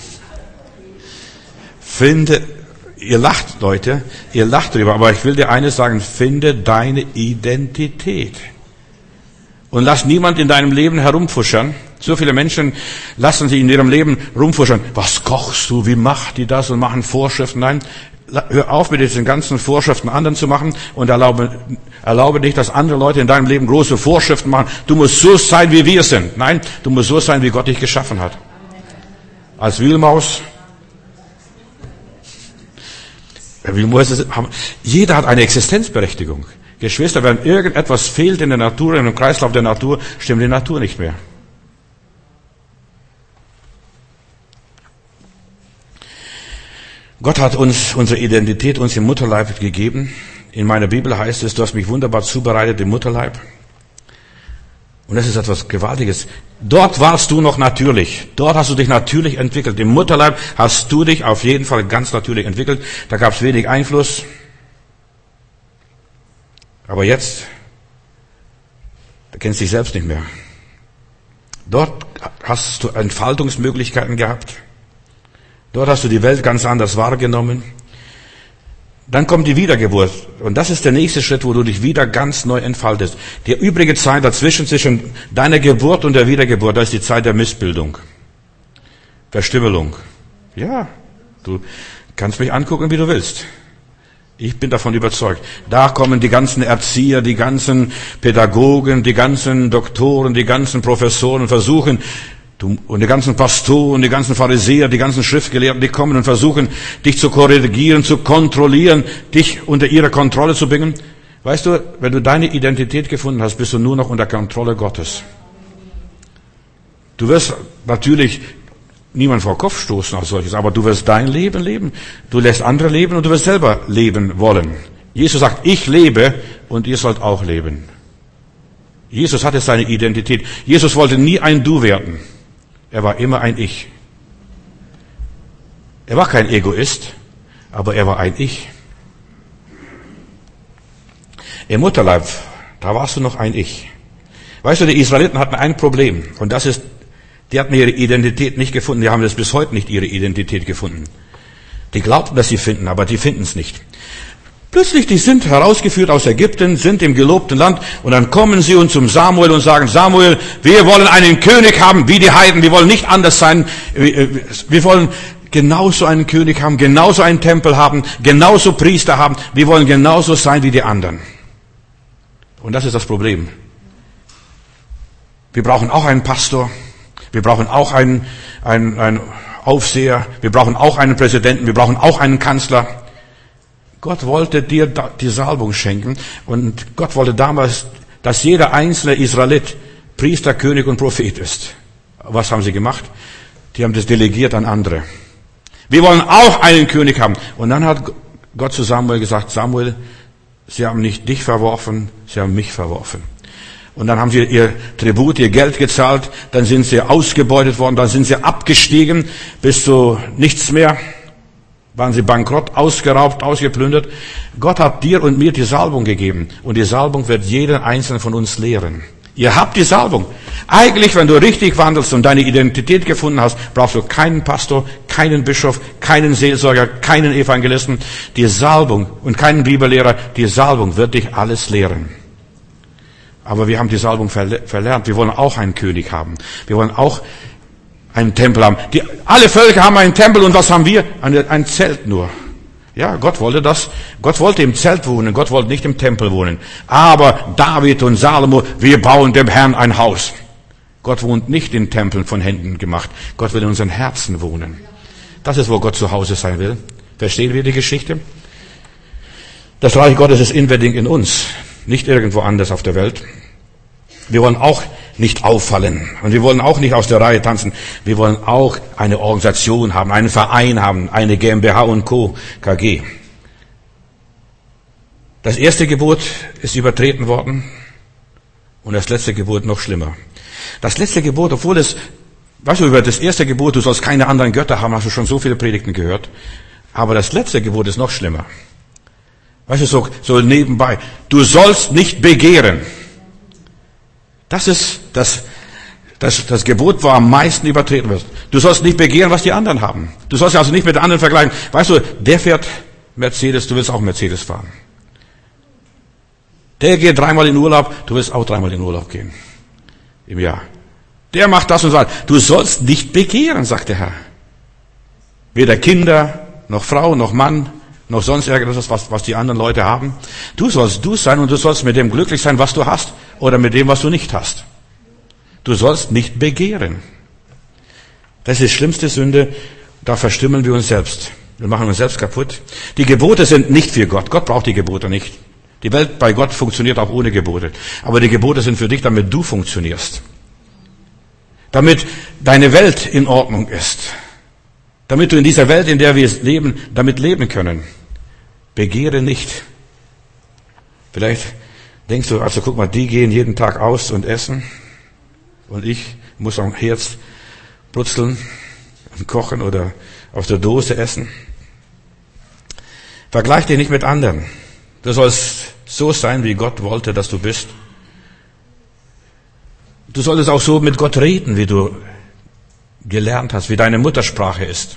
Finde, ihr lacht, Leute, ihr lacht drüber, aber ich will dir eines sagen, finde deine Identität. Und lass niemand in deinem Leben herumfuschern. So viele Menschen lassen sich in ihrem Leben rumfuschern. Was kochst du? Wie macht die das? Und machen Vorschriften. Nein, hör auf mit diesen ganzen Vorschriften anderen zu machen und erlaube, erlaube nicht, dass andere Leute in deinem Leben große Vorschriften machen. Du musst so sein, wie wir sind. Nein, du musst so sein, wie Gott dich geschaffen hat. Als Wühlmaus. Jeder hat eine Existenzberechtigung. Geschwister, wenn irgendetwas fehlt in der Natur, in dem Kreislauf der Natur, stimmt die Natur nicht mehr. Gott hat uns unsere Identität uns im Mutterleib gegeben. In meiner Bibel heißt es, du hast mich wunderbar zubereitet im Mutterleib. Und das ist etwas Gewaltiges. Dort warst du noch natürlich. Dort hast du dich natürlich entwickelt. Im Mutterleib hast du dich auf jeden Fall ganz natürlich entwickelt. Da gab es wenig Einfluss. Aber jetzt, du kennst dich selbst nicht mehr. Dort hast du Entfaltungsmöglichkeiten gehabt. Dort hast du die Welt ganz anders wahrgenommen. Dann kommt die Wiedergeburt. Und das ist der nächste Schritt, wo du dich wieder ganz neu entfaltest. Die übrige Zeit dazwischen, zwischen deiner Geburt und der Wiedergeburt, das ist die Zeit der Missbildung. Verstümmelung. Ja, du kannst mich angucken, wie du willst. Ich bin davon überzeugt. Da kommen die ganzen Erzieher, die ganzen Pädagogen, die ganzen Doktoren, die ganzen Professoren und versuchen, und die ganzen Pastoren, die ganzen Pharisäer, die ganzen Schriftgelehrten, die kommen und versuchen, dich zu korrigieren, zu kontrollieren, dich unter ihre Kontrolle zu bringen. Weißt du, wenn du deine Identität gefunden hast, bist du nur noch unter Kontrolle Gottes. Du wirst natürlich niemand vor Kopf stoßen als solches, aber du wirst dein Leben leben. Du lässt andere leben und du wirst selber leben wollen. Jesus sagt, ich lebe und ihr sollt auch leben. Jesus hatte seine Identität. Jesus wollte nie ein Du werden. Er war immer ein Ich. Er war kein Egoist, aber er war ein Ich. Im Mutterleib, da warst du noch ein Ich. Weißt du, die Israeliten hatten ein Problem. Und das ist, die hatten ihre Identität nicht gefunden. Die haben das bis heute nicht ihre Identität gefunden. Die glaubten, dass sie finden, aber die finden es nicht. Plötzlich, die sind herausgeführt aus Ägypten, sind im gelobten Land und dann kommen sie und zum Samuel und sagen, Samuel, wir wollen einen König haben wie die Heiden, wir wollen nicht anders sein, wir wollen genauso einen König haben, genauso einen Tempel haben, genauso Priester haben, wir wollen genauso sein wie die anderen. Und das ist das Problem. Wir brauchen auch einen Pastor, wir brauchen auch einen, einen, einen Aufseher, wir brauchen auch einen Präsidenten, wir brauchen auch einen Kanzler. Gott wollte dir die Salbung schenken und Gott wollte damals, dass jeder einzelne Israelit Priester, König und Prophet ist. Was haben sie gemacht? Die haben das delegiert an andere. Wir wollen auch einen König haben. Und dann hat Gott zu Samuel gesagt, Samuel, sie haben nicht dich verworfen, sie haben mich verworfen. Und dann haben sie ihr Tribut, ihr Geld gezahlt, dann sind sie ausgebeutet worden, dann sind sie abgestiegen, bis zu nichts mehr, waren sie bankrott, ausgeraubt, ausgeplündert. Gott hat dir und mir die Salbung gegeben. Und die Salbung wird jeder einzelne von uns lehren. Ihr habt die Salbung. Eigentlich, wenn du richtig wandelst und deine Identität gefunden hast, brauchst du keinen Pastor, keinen Bischof, keinen Seelsorger, keinen Evangelisten. Die Salbung und keinen Bibellehrer, die Salbung wird dich alles lehren. Aber wir haben die Salbung verlernt. Wir wollen auch einen König haben. Wir wollen auch einen Tempel haben. Die, alle Völker haben einen Tempel und was haben wir? Ein, ein Zelt nur. Ja, Gott wollte das. Gott wollte im Zelt wohnen. Gott wollte nicht im Tempel wohnen. Aber David und Salomo, wir bauen dem Herrn ein Haus. Gott wohnt nicht in Tempeln von Händen gemacht. Gott will in unseren Herzen wohnen. Das ist, wo Gott zu Hause sein will. Verstehen wir die Geschichte? Das Reich Gottes ist inwendig in uns. Nicht irgendwo anders auf der Welt. Wir wollen auch nicht auffallen. Und wir wollen auch nicht aus der Reihe tanzen. Wir wollen auch eine Organisation haben, einen Verein haben, eine GmbH und Co., K G. Das erste Gebot ist übertreten worden und das letzte Gebot noch schlimmer. Das letzte Gebot, obwohl es, weißt du, über das erste Gebot, du sollst keine anderen Götter haben, hast du schon so viele Predigten gehört. Aber das letzte Gebot ist noch schlimmer. Weißt du, so, so nebenbei. Du sollst nicht begehren. Das ist das, das, das Gebot, wo am meisten übertreten wird. Du sollst nicht begehren, was die anderen haben. Du sollst also nicht mit anderen vergleichen. Weißt du, der fährt Mercedes, du willst auch Mercedes fahren. Der geht dreimal in Urlaub, du willst auch dreimal in Urlaub gehen. Im Jahr. Der macht das und das. Du sollst nicht begehren, sagt der Herr. Weder Kinder, noch Frau, noch Mann, noch sonst irgendwas, was, was die anderen Leute haben. Du sollst du sein und du sollst mit dem glücklich sein, was du hast, oder mit dem, was du nicht hast. Du sollst nicht begehren. Das ist die schlimmste Sünde, da verstümmeln wir uns selbst. Wir machen uns selbst kaputt. Die Gebote sind nicht für Gott. Gott braucht die Gebote nicht. Die Welt bei Gott funktioniert auch ohne Gebote. Aber die Gebote sind für dich, damit du funktionierst. Damit deine Welt in Ordnung ist. Damit du in dieser Welt, in der wir leben, damit leben können. Begehre nicht. Vielleicht denkst du, also guck mal, die gehen jeden Tag aus und essen. Und ich muss am Herz brutzeln und kochen oder auf der Dose essen. Vergleich dich nicht mit anderen. Du sollst so sein, wie Gott wollte, dass du bist. Du solltest auch so mit Gott reden, wie du gelernt hast, wie deine Muttersprache ist.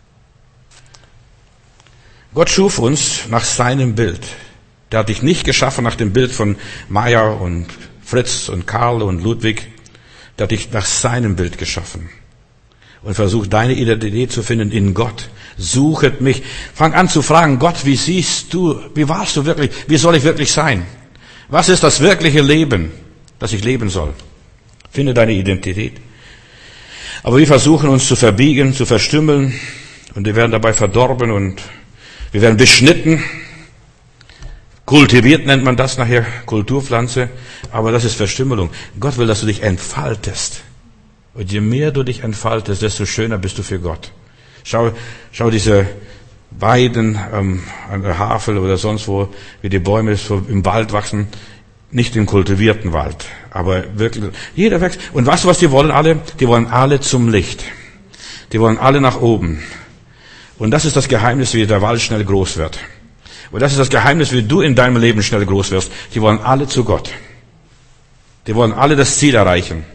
Gott schuf uns nach seinem Bild. Der hat dich nicht geschaffen nach dem Bild von Meier und Fritz und Karl und Ludwig. Der hat dich nach seinem Bild geschaffen. Und versuch deine Identität zu finden in Gott. Suchet mich. Fang an zu fragen, Gott, wie siehst du, wie warst du wirklich, wie soll ich wirklich sein? Was ist das wirkliche Leben, das ich leben soll? Finde deine Identität. Aber wir versuchen uns zu verbiegen, zu verstümmeln und wir werden dabei verdorben und wir werden beschnitten. Kultiviert nennt man das nachher, Kulturpflanze, aber das ist Verstümmelung. Gott will, dass du dich entfaltest. Und je mehr du dich entfaltest, desto schöner bist du für Gott. Schau, schau diese Weiden ähm, an der Havel oder sonst wo, wie die Bäume so im Wald wachsen. Nicht im kultivierten Wald, aber wirklich, jeder wächst. Und weißt du, was die wollen alle? Die wollen alle zum Licht. Die wollen alle nach oben. Und das ist das Geheimnis, wie der Wald schnell groß wird. Und das ist das Geheimnis, wie du in deinem Leben schnell groß wirst. Die wollen alle zu Gott. Die wollen alle das Ziel erreichen.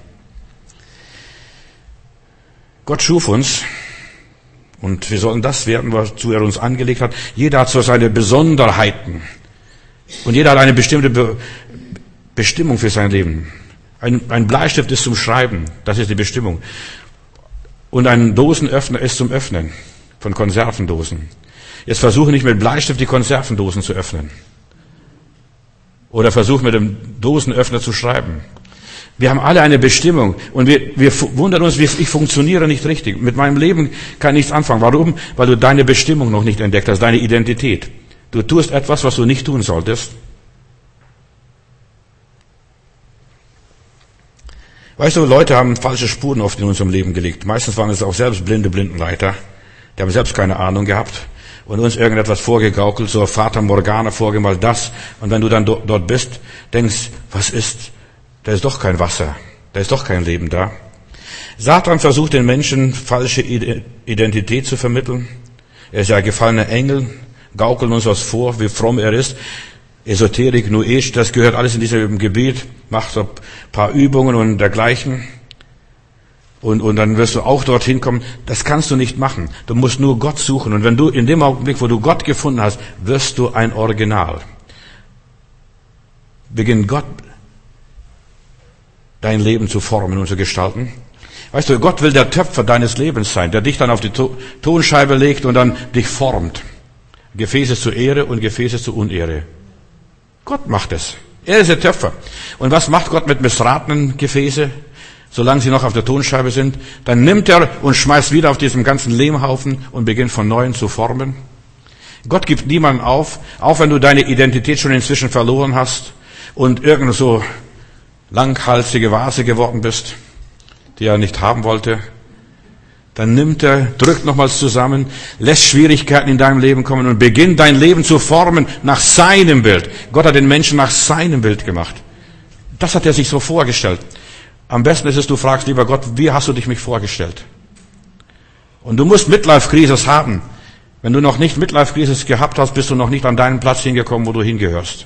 Gott schuf uns. Und wir sollen das werden, wozu er uns angelegt hat. Jeder hat so seine Besonderheiten. Und jeder hat eine bestimmte Be- Bestimmung für sein Leben. Ein, ein Bleistift ist zum Schreiben. Das ist die Bestimmung. Und ein Dosenöffner ist zum Öffnen von Konservendosen. Jetzt versuche nicht mit Bleistift die Konservendosen zu öffnen. Oder versuche mit dem Dosenöffner zu schreiben. Wir haben alle eine Bestimmung und wir, wir wundern uns, ich funktioniere nicht richtig. Mit meinem Leben kann ich nichts anfangen. Warum? Weil du deine Bestimmung noch nicht entdeckt hast, deine Identität. Du tust etwas, was du nicht tun solltest. Weißt du, Leute haben falsche Spuren oft in unserem Leben gelegt. Meistens waren es auch selbst blinde Blindenleiter. Die haben selbst keine Ahnung gehabt und uns irgendetwas vorgegaukelt, so Fata Morgana vorgemalt, das. Und wenn du dann do- dort bist, denkst, was ist? Da ist doch kein Wasser. Da ist doch kein Leben da. Satan versucht den Menschen falsche Identität zu vermitteln. Er ist ja ein gefallener Engel, gaukelt uns was vor, wie fromm er ist. Esoterik, New Age, das gehört alles in diesem Gebiet. Mach so ein paar Übungen und dergleichen. Und, und dann wirst du auch dorthin kommen. Das kannst du nicht machen. Du musst nur Gott suchen. Und wenn du in dem Augenblick, wo du Gott gefunden hast, wirst du ein Original. Beginnt Gott dein Leben zu formen und zu gestalten. Weißt du, Gott will der Töpfer deines Lebens sein, der dich dann auf die Tonscheibe legt und dann dich formt. Gefäße zur Ehre und Gefäße zur Unehre. Gott macht es. Er ist der Töpfer. Und was macht Gott mit missratenen Gefäße, solange sie noch auf der Tonscheibe sind? Dann nimmt er und schmeißt wieder auf diesem ganzen Lehmhaufen und beginnt von Neuem zu formen. Gott gibt niemanden auf, auch wenn du deine Identität schon inzwischen verloren hast und irgend so langhalsige Vase geworden bist, die er nicht haben wollte. Dann nimmt er, drückt nochmals zusammen, lässt Schwierigkeiten in deinem Leben kommen und beginnt dein Leben zu formen nach seinem Bild. Gott hat den Menschen nach seinem Bild gemacht. Das hat er sich so vorgestellt. Am besten ist es, du fragst, lieber Gott, wie hast du dich mich vorgestellt? Und du musst Midlife-Crisis haben. Wenn du noch nicht Midlife-Crisis gehabt hast, bist du noch nicht an deinen Platz hingekommen, wo du hingehörst.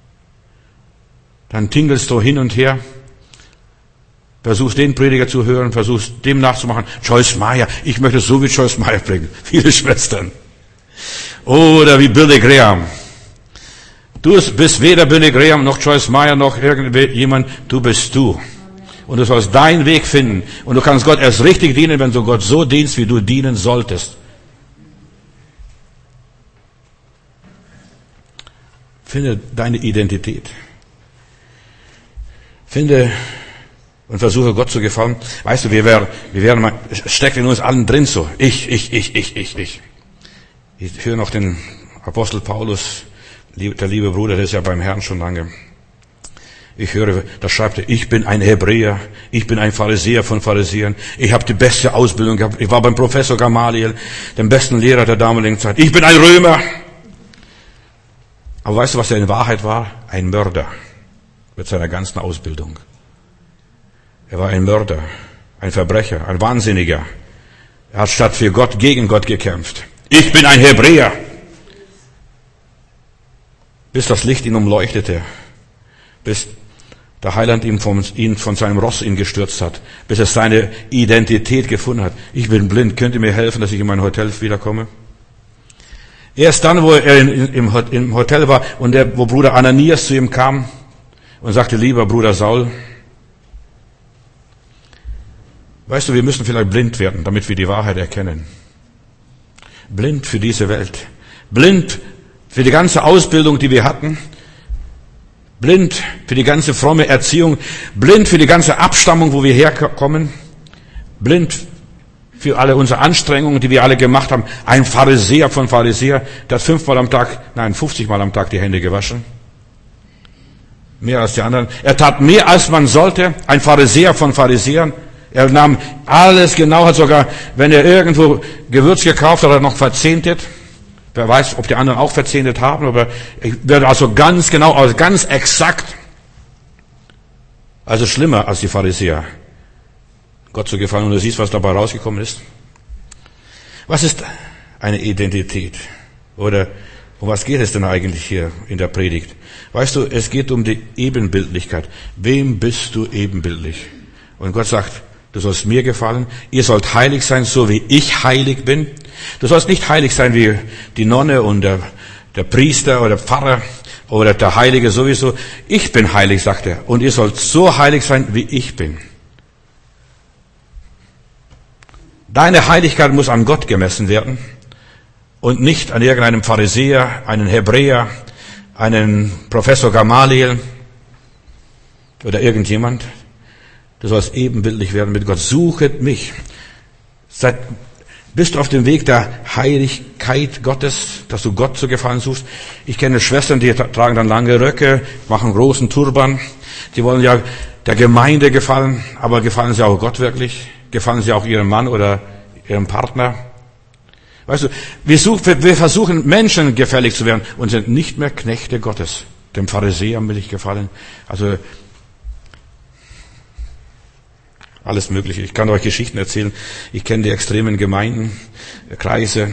Dann tingelst du hin und her, versuchst den Prediger zu hören, versuchst dem nachzumachen. Joyce Meyer, ich möchte so wie Joyce Meyer predigen. Viele Schwestern. Oder wie Billy Graham. Du bist weder Billy Graham noch Joyce Meyer noch irgendjemand, du bist du. Und du sollst deinen Weg finden. Und du kannst Gott erst richtig dienen, wenn du Gott so dienst, wie du dienen solltest. Finde deine Identität. Finde und versuche Gott zu gefallen. Weißt du, wir wären, wir wären mal, steckt in uns allen drin so. Ich, ich, ich, ich, ich, ich. Ich höre noch den Apostel Paulus, der liebe Bruder, der ist ja beim Herrn schon lange. Ich höre, da schreibt er, ich bin ein Hebräer, ich bin ein Pharisäer von Pharisäern, ich habe die beste Ausbildung gehabt, ich war beim Professor Gamaliel, dem besten Lehrer der damaligen Zeit, ich bin ein Römer. Aber weißt du, was er in Wahrheit war? Ein Mörder mit seiner ganzen Ausbildung. Er war ein Mörder, ein Verbrecher, ein Wahnsinniger. Er hat statt für Gott gegen Gott gekämpft. Ich bin ein Hebräer. Bis das Licht ihn umleuchtete, bis der Heiland ihn von, ihn von seinem Ross ihn gestürzt hat, bis er seine Identität gefunden hat. Ich bin blind, könnt ihr mir helfen, dass ich in mein Hotel wiederkomme? Erst dann, wo er in, im, im Hotel war und der, wo Bruder Ananias zu ihm kam und sagte, lieber Bruder Saul, weißt du, wir müssen vielleicht blind werden, damit wir die Wahrheit erkennen. Blind für diese Welt. Blind für die ganze Ausbildung, die wir hatten. Blind für die ganze fromme Erziehung. Blind für die ganze Abstammung, wo wir herkommen. Blind für alle unsere Anstrengungen, die wir alle gemacht haben. Ein Pharisäer von Pharisäer, der hat fünfmal am Tag, nein, fünfzigmal am Tag die Hände gewaschen. Mehr als die anderen. Er tat mehr, als man sollte. Ein Pharisäer von Pharisäern. Er nahm alles genau, hat sogar, wenn er irgendwo Gewürz gekauft hat, hat er noch verzehntet. Wer weiß, ob die anderen auch verzehntet haben, aber er wird also ganz genau, also ganz exakt. Also schlimmer als die Pharisäer. Gott zu gefallen, und du siehst, was dabei rausgekommen ist. Was ist eine Identität? Oder um was geht es denn eigentlich hier in der Predigt? Weißt du, es geht um die Ebenbildlichkeit. Wem bist du ebenbildlich? Und Gott sagt, du sollst mir gefallen, ihr sollt heilig sein, so wie ich heilig bin. Du sollst nicht heilig sein wie die Nonne und der, der Priester oder der Pfarrer oder der Heilige sowieso. Ich bin heilig, sagt er, und ihr sollt so heilig sein, wie ich bin. Deine Heiligkeit muss an Gott gemessen werden und nicht an irgendeinem Pharisäer, einen Hebräer, einen Professor Gamaliel oder irgendjemand. Du sollst ebenbildlich werden mit Gott. Suchet mich. Seid, bist du auf dem Weg der Heiligkeit Gottes, dass du Gott zu gefallen suchst? Ich kenne Schwestern, die tragen dann lange Röcke, machen großen Turban. Sie wollen ja der Gemeinde gefallen, aber gefallen sie auch Gott wirklich? Gefallen sie auch ihrem Mann oder ihrem Partner? Weißt du, wir, suchen, wir versuchen Menschen gefällig zu werden und sind nicht mehr Knechte Gottes. Dem Pharisäern will ich gefallen. Also alles Mögliche. Ich kann euch Geschichten erzählen. Ich kenne die extremen Gemeinden, Kreise.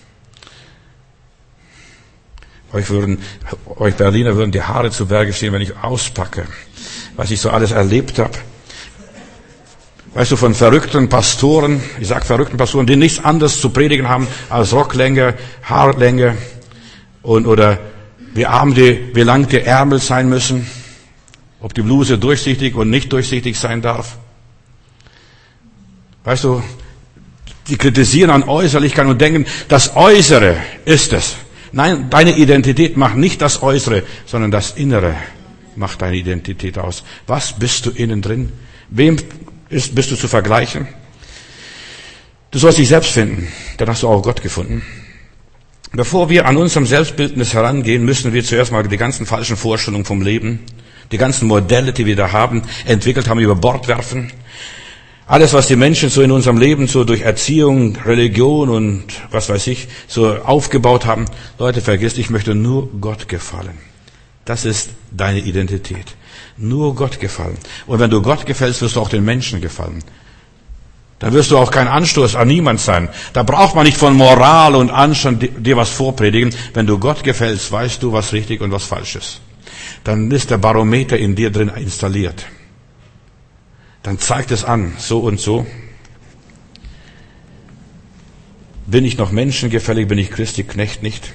Euch würden, euch Berliner würden die Haare zu Berge stehen, wenn ich auspacke, was ich so alles erlebt habe. Weißt du, von verrückten Pastoren, ich sag verrückten Pastoren, die nichts anderes zu predigen haben als Rocklänge, Haarlänge und oder wie arm die, wie lang die Ärmel sein müssen, ob die Bluse durchsichtig und nicht durchsichtig sein darf. Weißt du, die kritisieren an Äußerlichkeiten und denken, das Äußere ist es. Nein, deine Identität macht nicht das Äußere, sondern das Innere macht deine Identität aus. Was bist du innen drin? Wem ist, bist du zu vergleichen? Du sollst dich selbst finden, dann hast du auch Gott gefunden. Bevor wir an unserem Selbstbildnis herangehen, müssen wir zuerst mal die ganzen falschen Vorstellungen vom Leben, die ganzen Modelle, die wir da haben, entwickelt haben, über Bord werfen. Alles, was die Menschen so in unserem Leben so durch Erziehung, Religion und was weiß ich so aufgebaut haben. Leute, vergiss, ich möchte nur Gott gefallen. Das ist deine Identität. Nur Gott gefallen. Und wenn du Gott gefällst, wirst du auch den Menschen gefallen. Dann wirst du auch kein Anstoß an niemand sein. Da braucht man nicht von Moral und Anstand dir was vorpredigen. Wenn du Gott gefällst, weißt du, was richtig und was falsch ist. Dann ist der Barometer in dir drin installiert. Dann zeigt es an, so und so. Bin ich noch menschengefällig, bin ich Christi Knecht nicht?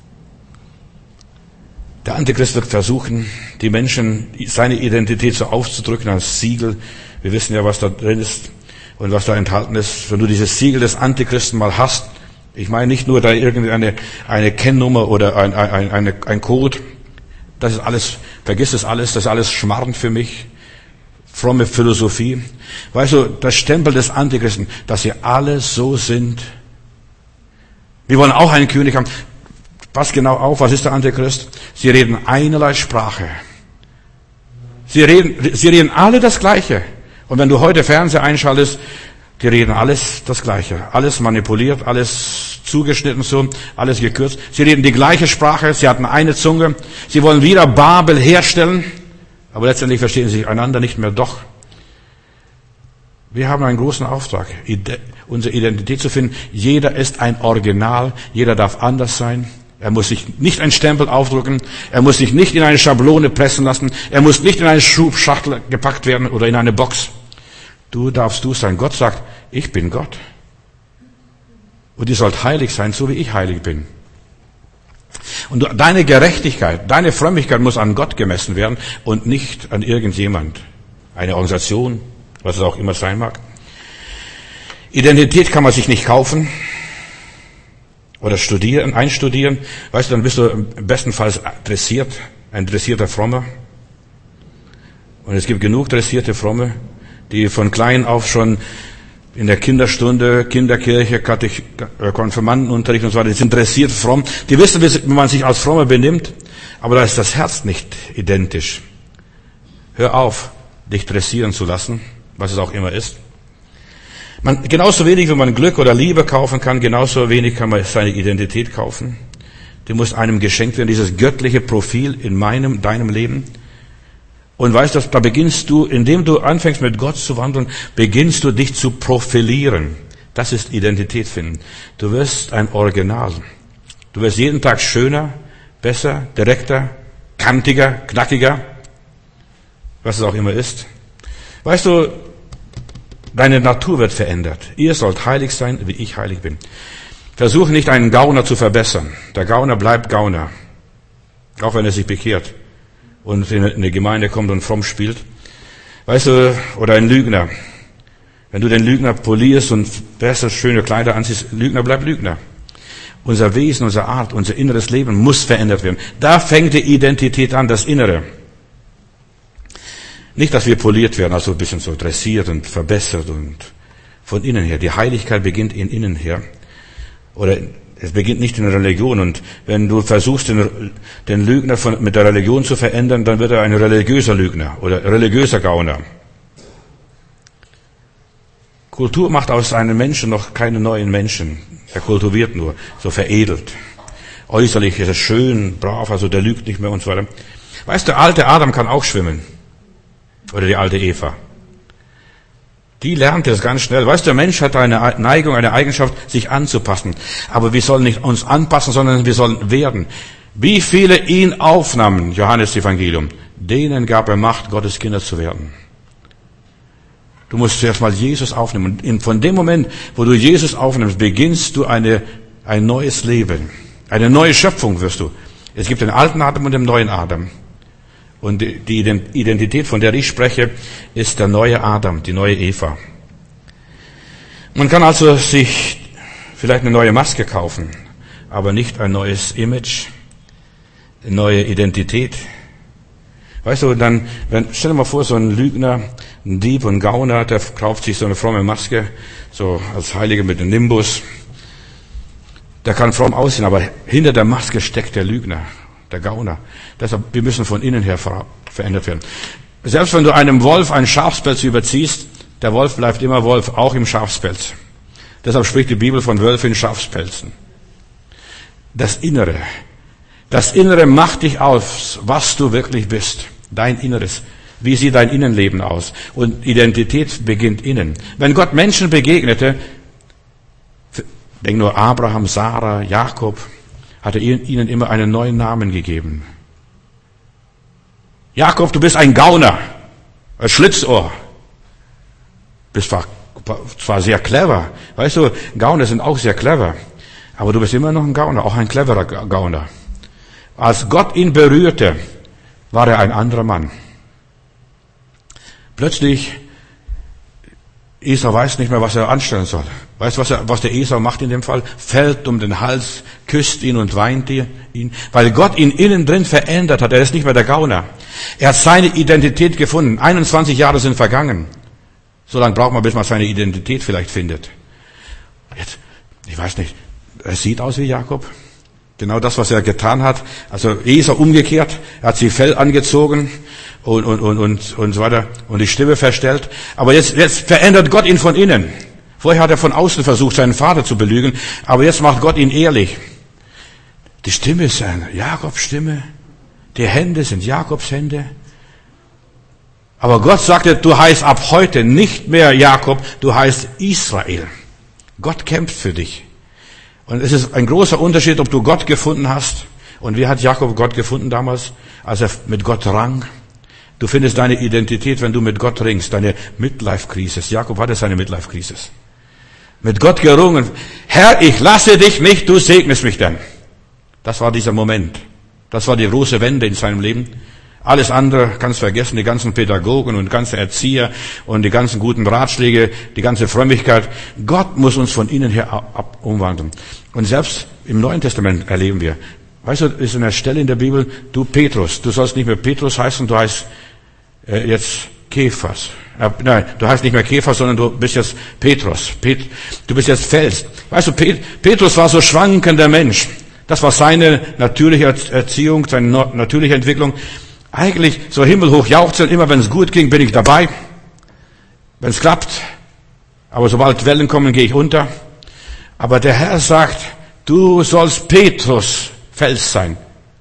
Der Antichrist wird versuchen, die Menschen, seine Identität so aufzudrücken als Siegel. Wir wissen ja, was da drin ist und was da enthalten ist. Wenn du dieses Siegel des Antichristen mal hast, ich meine nicht nur da irgendeine eine Kennnummer oder ein, ein, ein, ein Code, das ist alles, vergiss das alles, das ist alles Schmarrn für mich. Fromme Philosophie. Weißt du, das Stempel des Antichristen, dass sie alle so sind. Wir wollen auch einen König haben. Pass genau auf, was ist der Antichrist? Sie reden einerlei Sprache. Sie reden, sie reden alle das Gleiche. Und wenn du heute Fernseher einschaltest, die reden alles das Gleiche. Alles manipuliert, alles zugeschnitten so, alles gekürzt. Sie reden die gleiche Sprache, sie hatten eine Zunge. Sie wollen wieder Babel herstellen. Aber letztendlich verstehen sie einander nicht mehr. Doch, wir haben einen großen Auftrag, unsere Identität zu finden. Jeder ist ein Original, jeder darf anders sein. Er muss sich nicht einen Stempel aufdrücken, er muss sich nicht in eine Schablone pressen lassen, er muss nicht in eine Schubschachtel gepackt werden oder in eine Box. Du darfst du sein. Gott sagt, ich bin Gott. Und ihr sollt heilig sein, so wie ich heilig bin. Und deine Gerechtigkeit, deine Frömmigkeit muss an Gott gemessen werden und nicht an irgendjemand. Eine Organisation, was es auch immer sein mag. Identität kann man sich nicht kaufen oder studieren, einstudieren. Weißt du, dann bist du bestenfalls dressiert, ein dressierter Frommer. Und es gibt genug dressierte Fromme, die von klein auf schon in der Kinderstunde, Kinderkirche, Katech- Konfirmandenunterricht und so weiter, die sind dressiert fromm. Die wissen, wie man sich als Frommer benimmt, aber da ist das Herz nicht identisch. Hör auf, dich dressieren zu lassen, was es auch immer ist. Man, genauso wenig, wie man Glück oder Liebe kaufen kann, genauso wenig kann man seine Identität kaufen. Die muss einem geschenkt werden, dieses göttliche Profil in meinem, deinem Leben. Und weißt du, da beginnst du, indem du anfängst mit Gott zu wandeln, beginnst du dich zu profilieren. Das ist Identität finden. Du wirst ein Original. Du wirst jeden Tag schöner, besser, direkter, kantiger, knackiger, was es auch immer ist. Weißt du, deine Natur wird verändert. Ihr sollt heilig sein, wie ich heilig bin. Versuche nicht, einen Gauner zu verbessern. Der Gauner bleibt Gauner, auch wenn er sich bekehrt und in eine Gemeinde kommt und fromm spielt. Weißt du, oder ein Lügner. Wenn du den Lügner polierst und besser schöne Kleider anziehst, Lügner bleibt Lügner. Unser Wesen, unsere Art, unser inneres Leben muss verändert werden. Da fängt die Identität an, das Innere. Nicht, dass wir poliert werden, also ein bisschen so dressiert und verbessert und von innen her. Die Heiligkeit beginnt in innen her. Oder Es beginnt nicht in der Religion. Und wenn du versuchst, den, den Lügner von, mit der Religion zu verändern, dann wird er ein religiöser Lügner oder religiöser Gauner. Kultur macht aus einem Menschen noch keine neuen Menschen. Er kultiviert nur, so veredelt. Äußerlich ist er schön, brav, also der lügt nicht mehr und so weiter. Weißt du, der alte Adam kann auch schwimmen. Oder die alte Eva. Die lernte es ganz schnell. Weißt du, der Mensch hat eine Neigung, eine Eigenschaft, sich anzupassen. Aber wir sollen nicht uns anpassen, sondern wir sollen werden. Wie viele ihn aufnahmen, Johannes Evangelium, denen gab er Macht, Gottes Kinder zu werden. Du musst zuerst mal Jesus aufnehmen. Und von dem Moment, wo du Jesus aufnimmst, beginnst du eine, ein neues Leben. Eine neue Schöpfung wirst du. Es gibt den alten Adam und den neuen Adam. Und die Identität, von der ich spreche, ist der neue Adam, die neue Eva. Man kann also sich vielleicht eine neue Maske kaufen, aber nicht ein neues Image, eine neue Identität. Weißt du, dann, wenn, stell dir mal vor, so ein Lügner, ein Dieb und Gauner, der kauft sich so eine fromme Maske, so als Heilige mit einem Nimbus. Der kann fromm aussehen, aber hinter der Maske steckt der Lügner, der Gauner. Deshalb, wir müssen von innen her verändert werden. Selbst wenn du einem Wolf einen Schafspelz überziehst, der Wolf bleibt immer Wolf, auch im Schafspelz. Deshalb spricht die Bibel von Wölfen in Schafspelzen. Das Innere. Das Innere macht dich aus, was du wirklich bist. Dein Inneres. Wie sieht dein Innenleben aus? Und Identität beginnt innen. Wenn Gott Menschen begegnete, denk nur Abraham, Sarah, Jakob, hat er ihnen immer einen neuen Namen gegeben. Jakob, du bist ein Gauner, ein Schlitzohr. Bist zwar, zwar sehr clever, weißt du, Gauner sind auch sehr clever, aber du bist immer noch ein Gauner, auch ein cleverer Gauner. Als Gott ihn berührte, war er ein anderer Mann. Plötzlich, Esau weiß nicht mehr, was er anstellen soll. Weißt du, was, er, was der Esau macht in dem Fall? Fällt um den Hals, küsst ihn und weint ihn, weil Gott ihn innen drin verändert hat. Er ist nicht mehr der Gauner. Er hat seine Identität gefunden. einundzwanzig Jahre sind vergangen. So lange braucht man, bis man seine Identität vielleicht findet. Jetzt, ich weiß nicht, er sieht aus wie Jakob. Genau das, was er getan hat. Also Esau umgekehrt, er hat sich Fell angezogen und, und, und, und, und so weiter und die Stimme verstellt. Aber jetzt, jetzt verändert Gott ihn von innen. Vorher hat er von außen versucht, seinen Vater zu belügen, aber jetzt macht Gott ihn ehrlich. Die Stimme ist eine Jakobs Stimme, die Hände sind Jakobs Hände. Aber Gott sagte, du heißt ab heute nicht mehr Jakob, du heißt Israel. Gott kämpft für dich. Und es ist ein großer Unterschied, ob du Gott gefunden hast. Und wie hat Jakob Gott gefunden damals, als er mit Gott rang? Du findest deine Identität, wenn du mit Gott ringst, deine Midlife-Krise. Jakob hatte seine Midlife-Krise. Mit Gott gerungen. Herr, ich lasse dich nicht, du segnest mich denn. Das war dieser Moment. Das war die große Wende in seinem Leben. Alles andere kannst du vergessen, die ganzen Pädagogen und ganzen Erzieher und die ganzen guten Ratschläge, die ganze Frömmigkeit. Gott muss uns von innen her ab umwandeln. Und selbst im Neuen Testament erleben wir, weißt du, ist eine Stelle in der Bibel, du Petrus, du sollst nicht mehr Petrus heißen, du heißt äh, jetzt Kephas. Äh, nein, du heißt nicht mehr Kephas, sondern du bist jetzt Petrus. Pet, du bist jetzt Fels. Weißt du, Pet, Petrus war so schwankender Mensch. Das war seine natürliche Erziehung, seine natürliche Entwicklung. Eigentlich so himmelhoch jauchzen, immer wenn es gut ging, bin ich dabei. Wenn es klappt. Aber sobald Wellen kommen, gehe ich unter. Aber der Herr sagt, du sollst Petrus Fels sein.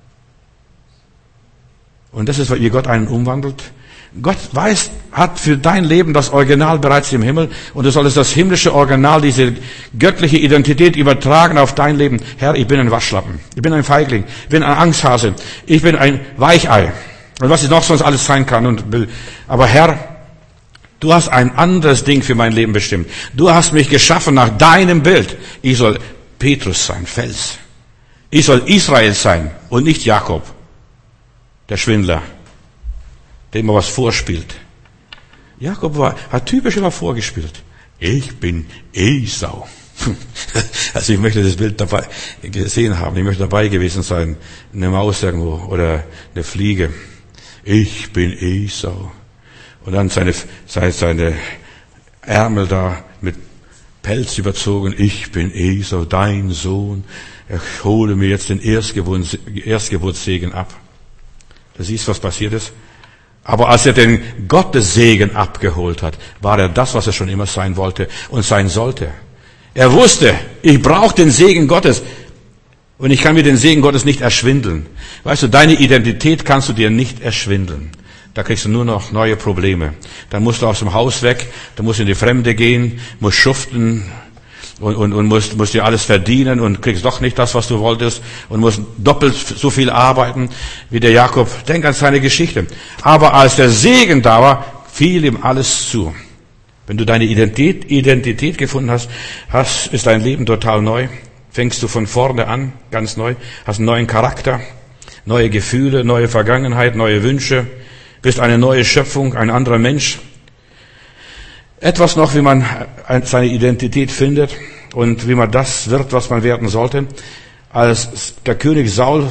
Und das ist, wie Gott einen umwandelt. Gott weiß, hat für dein Leben das Original bereits im Himmel und du solltest das himmlische Original, diese göttliche Identität übertragen auf dein Leben. Herr, ich bin ein Waschlappen, ich bin ein Feigling, ich bin ein Angsthase, ich bin ein Weichei und was es noch sonst alles sein kann und will. Aber Herr, du hast ein anderes Ding für mein Leben bestimmt. Du hast mich geschaffen nach deinem Bild. Ich soll Petrus sein, Fels. Ich soll Israel sein und nicht Jakob, der Schwindler, dem er was vorspielt. Jakob war, hat typisch immer vorgespielt. Ich bin Esau. Also ich möchte das Bild dabei gesehen haben. Ich möchte dabei gewesen sein. Eine Maus irgendwo oder eine Fliege. Ich bin Esau. Und dann seine, seine, seine Ärmel da mit Pelz überzogen, ich bin Esau, dein Sohn, ich hole mir jetzt den Erstgeburtssegen ab. Du siehst, was passiert ist. Aber als er den Gottessegen abgeholt hat, war er das, was er schon immer sein wollte und sein sollte. Er wusste, ich brauche den Segen Gottes und ich kann mir den Segen Gottes nicht erschwindeln. Weißt du, deine Identität kannst du dir nicht erschwindeln. Da kriegst du nur noch neue Probleme. Dann musst du aus dem Haus weg, du musst in die Fremde gehen, musst schuften und, und, und musst, musst dir alles verdienen und kriegst doch nicht das, was du wolltest und musst doppelt so viel arbeiten wie der Jakob. Denk an seine Geschichte. Aber als der Segen da war, fiel ihm alles zu. Wenn du deine Identität, Identität gefunden hast, hast, ist dein Leben total neu. Fängst du von vorne an, ganz neu, hast einen neuen Charakter, neue Gefühle, neue Vergangenheit, neue Wünsche, bist eine neue Schöpfung, ein anderer Mensch. Etwas noch, wie man seine Identität findet und wie man das wird, was man werden sollte. Als der König Saul,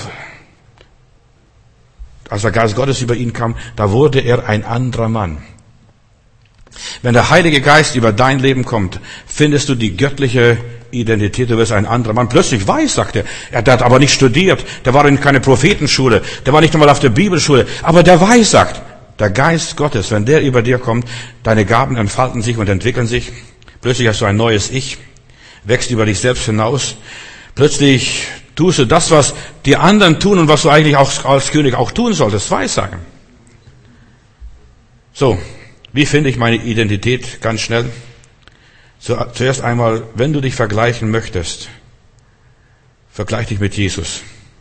als der Geist Gottes über ihn kam, da wurde er ein anderer Mann. Wenn der Heilige Geist über dein Leben kommt, findest du die göttliche Identität, du wirst ein anderer Mann. Plötzlich weiß, sagt er, er hat aber nicht studiert, der war in keine Prophetenschule, der war nicht einmal auf der Bibelschule, aber der weiß, sagt, der Geist Gottes, wenn der über dir kommt, deine Gaben entfalten sich und entwickeln sich. Plötzlich hast du ein neues Ich, wächst über dich selbst hinaus. Plötzlich tust du das, was die anderen tun und was du eigentlich auch als König auch tun solltest, Weissagen. So, wie finde ich meine Identität ganz schnell? Zuerst einmal, wenn du dich vergleichen möchtest, vergleich dich mit Jesus.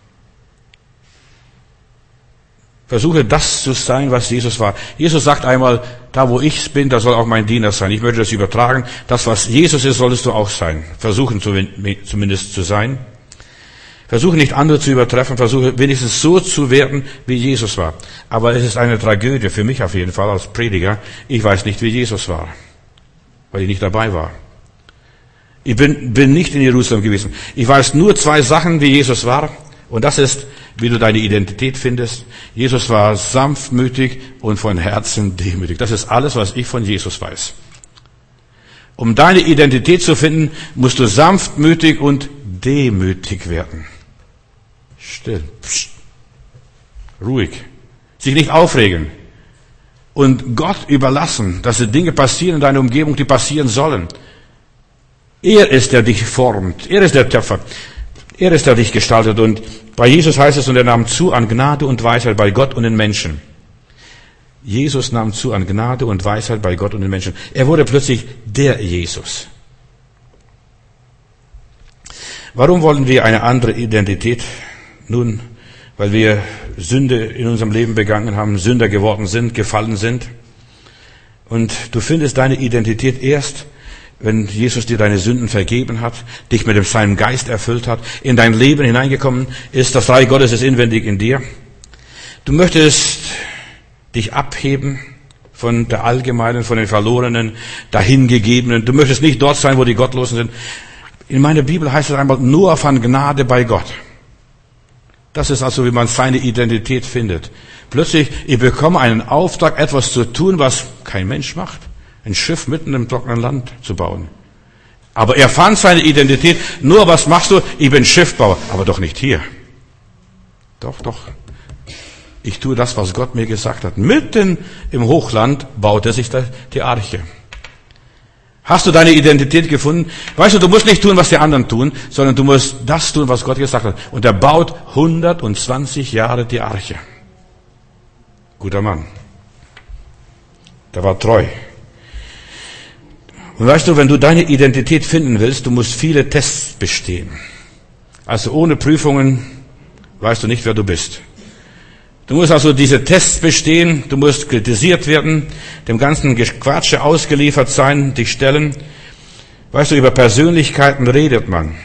Versuche das zu sein, was Jesus war. Jesus sagt einmal, da wo ich bin, da soll auch mein Diener sein. Ich möchte das übertragen. Das, was Jesus ist, solltest du auch sein. Versuchen zumindest zu sein. Versuche nicht andere zu übertreffen. Versuche wenigstens so zu werden, wie Jesus war. Aber es ist eine Tragödie, für mich auf jeden Fall als Prediger. Ich weiß nicht, wie Jesus war, weil ich nicht dabei war. Ich bin, bin nicht in Jerusalem gewesen. Ich weiß nur zwei Sachen, wie Jesus war. Und das ist, wie du deine Identität findest. Jesus war sanftmütig und von Herzen demütig. Das ist alles, was ich von Jesus weiß. Um deine Identität zu finden, musst du sanftmütig und demütig werden. Still. Psst. Ruhig. Sich nicht aufregen. Und Gott überlassen, dass die Dinge passieren in deiner Umgebung, die passieren sollen. Er ist, der dich formt. Er ist der Töpfer. Er ist, der dich gestaltet. Und bei Jesus heißt es, und er nahm zu an Gnade und Weisheit bei Gott und den Menschen. Jesus nahm zu an Gnade und Weisheit bei Gott und den Menschen. Er wurde plötzlich der Jesus. Warum wollen wir eine andere Identität? Nun, weil wir Sünde in unserem Leben begangen haben, Sünder geworden sind, gefallen sind. Und du findest deine Identität erst, wenn Jesus dir deine Sünden vergeben hat, dich mit seinem Geist erfüllt hat, in dein Leben hineingekommen ist, das Reich Gottes ist inwendig in dir. Du möchtest dich abheben von der Allgemeinen, von den Verlorenen, Dahingegebenen. Du möchtest nicht dort sein, wo die Gottlosen sind. In meiner Bibel heißt es einmal, nur von Gnade bei Gott. Das ist also, wie man seine Identität findet. Plötzlich, ich bekomme einen Auftrag, etwas zu tun, was kein Mensch macht. Ein Schiff mitten im trockenen Land zu bauen. Aber er fand seine Identität. Nur, was machst du? Ich bin Schiffbauer. Aber doch nicht hier. Doch, doch. Ich tue das, was Gott mir gesagt hat. Mitten im Hochland baut er sich die Arche. Hast du deine Identität gefunden? Weißt du, du musst nicht tun, was die anderen tun, sondern du musst das tun, was Gott gesagt hat. Und er baut hundertzwanzig Jahre die Arche. Guter Mann. Der war treu. Und weißt du, wenn du deine Identität finden willst, du musst viele Tests bestehen. Also ohne Prüfungen weißt du nicht, wer du bist. Du musst also diese Tests bestehen, du musst kritisiert werden, dem ganzen Quatsche ausgeliefert sein, dich stellen. Weißt du, über Persönlichkeiten redet man.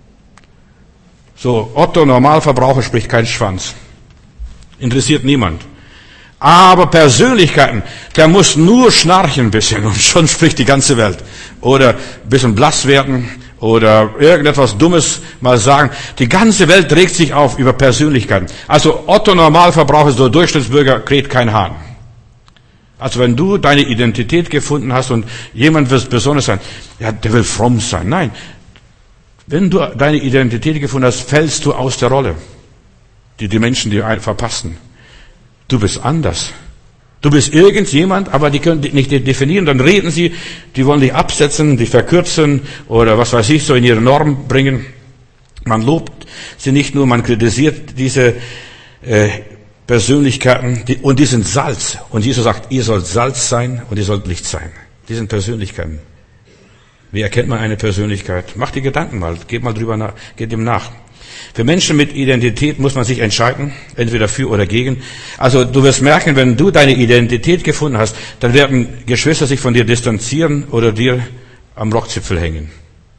So, Otto Normalverbraucher spricht keinen Schwanz. Interessiert niemand. Aber Persönlichkeiten, der muss nur schnarchen ein bisschen und schon spricht die ganze Welt. Oder ein bisschen blass werden oder irgendetwas Dummes mal sagen. Die ganze Welt regt sich auf über Persönlichkeiten. Also Otto Normalverbraucher, so Durchschnittsbürger, kräht kein Hahn. Also wenn du deine Identität gefunden hast und jemand wird besonders sein, ja, der will fromm sein. Nein. Wenn du deine Identität gefunden hast, fällst du aus der Rolle, die die Menschen dir verpassen. Du bist anders. Du bist irgendjemand, aber die können dich nicht definieren. Dann reden sie, die wollen dich absetzen, dich verkürzen oder was weiß ich, so in ihre Norm bringen. Man lobt sie nicht nur, man kritisiert diese äh, Persönlichkeiten die, und die sind Salz. Und Jesus sagt, ihr sollt Salz sein und ihr sollt Licht sein. Die sind Persönlichkeiten. Wie erkennt man eine Persönlichkeit? Mach dir Gedanken mal, geht mal drüber nach, geht dem nach. Für Menschen mit Identität muss man sich entscheiden, entweder für oder gegen. Also du wirst merken, wenn du deine Identität gefunden hast, dann werden Geschwister sich von dir distanzieren oder dir am Rockzipfel hängen.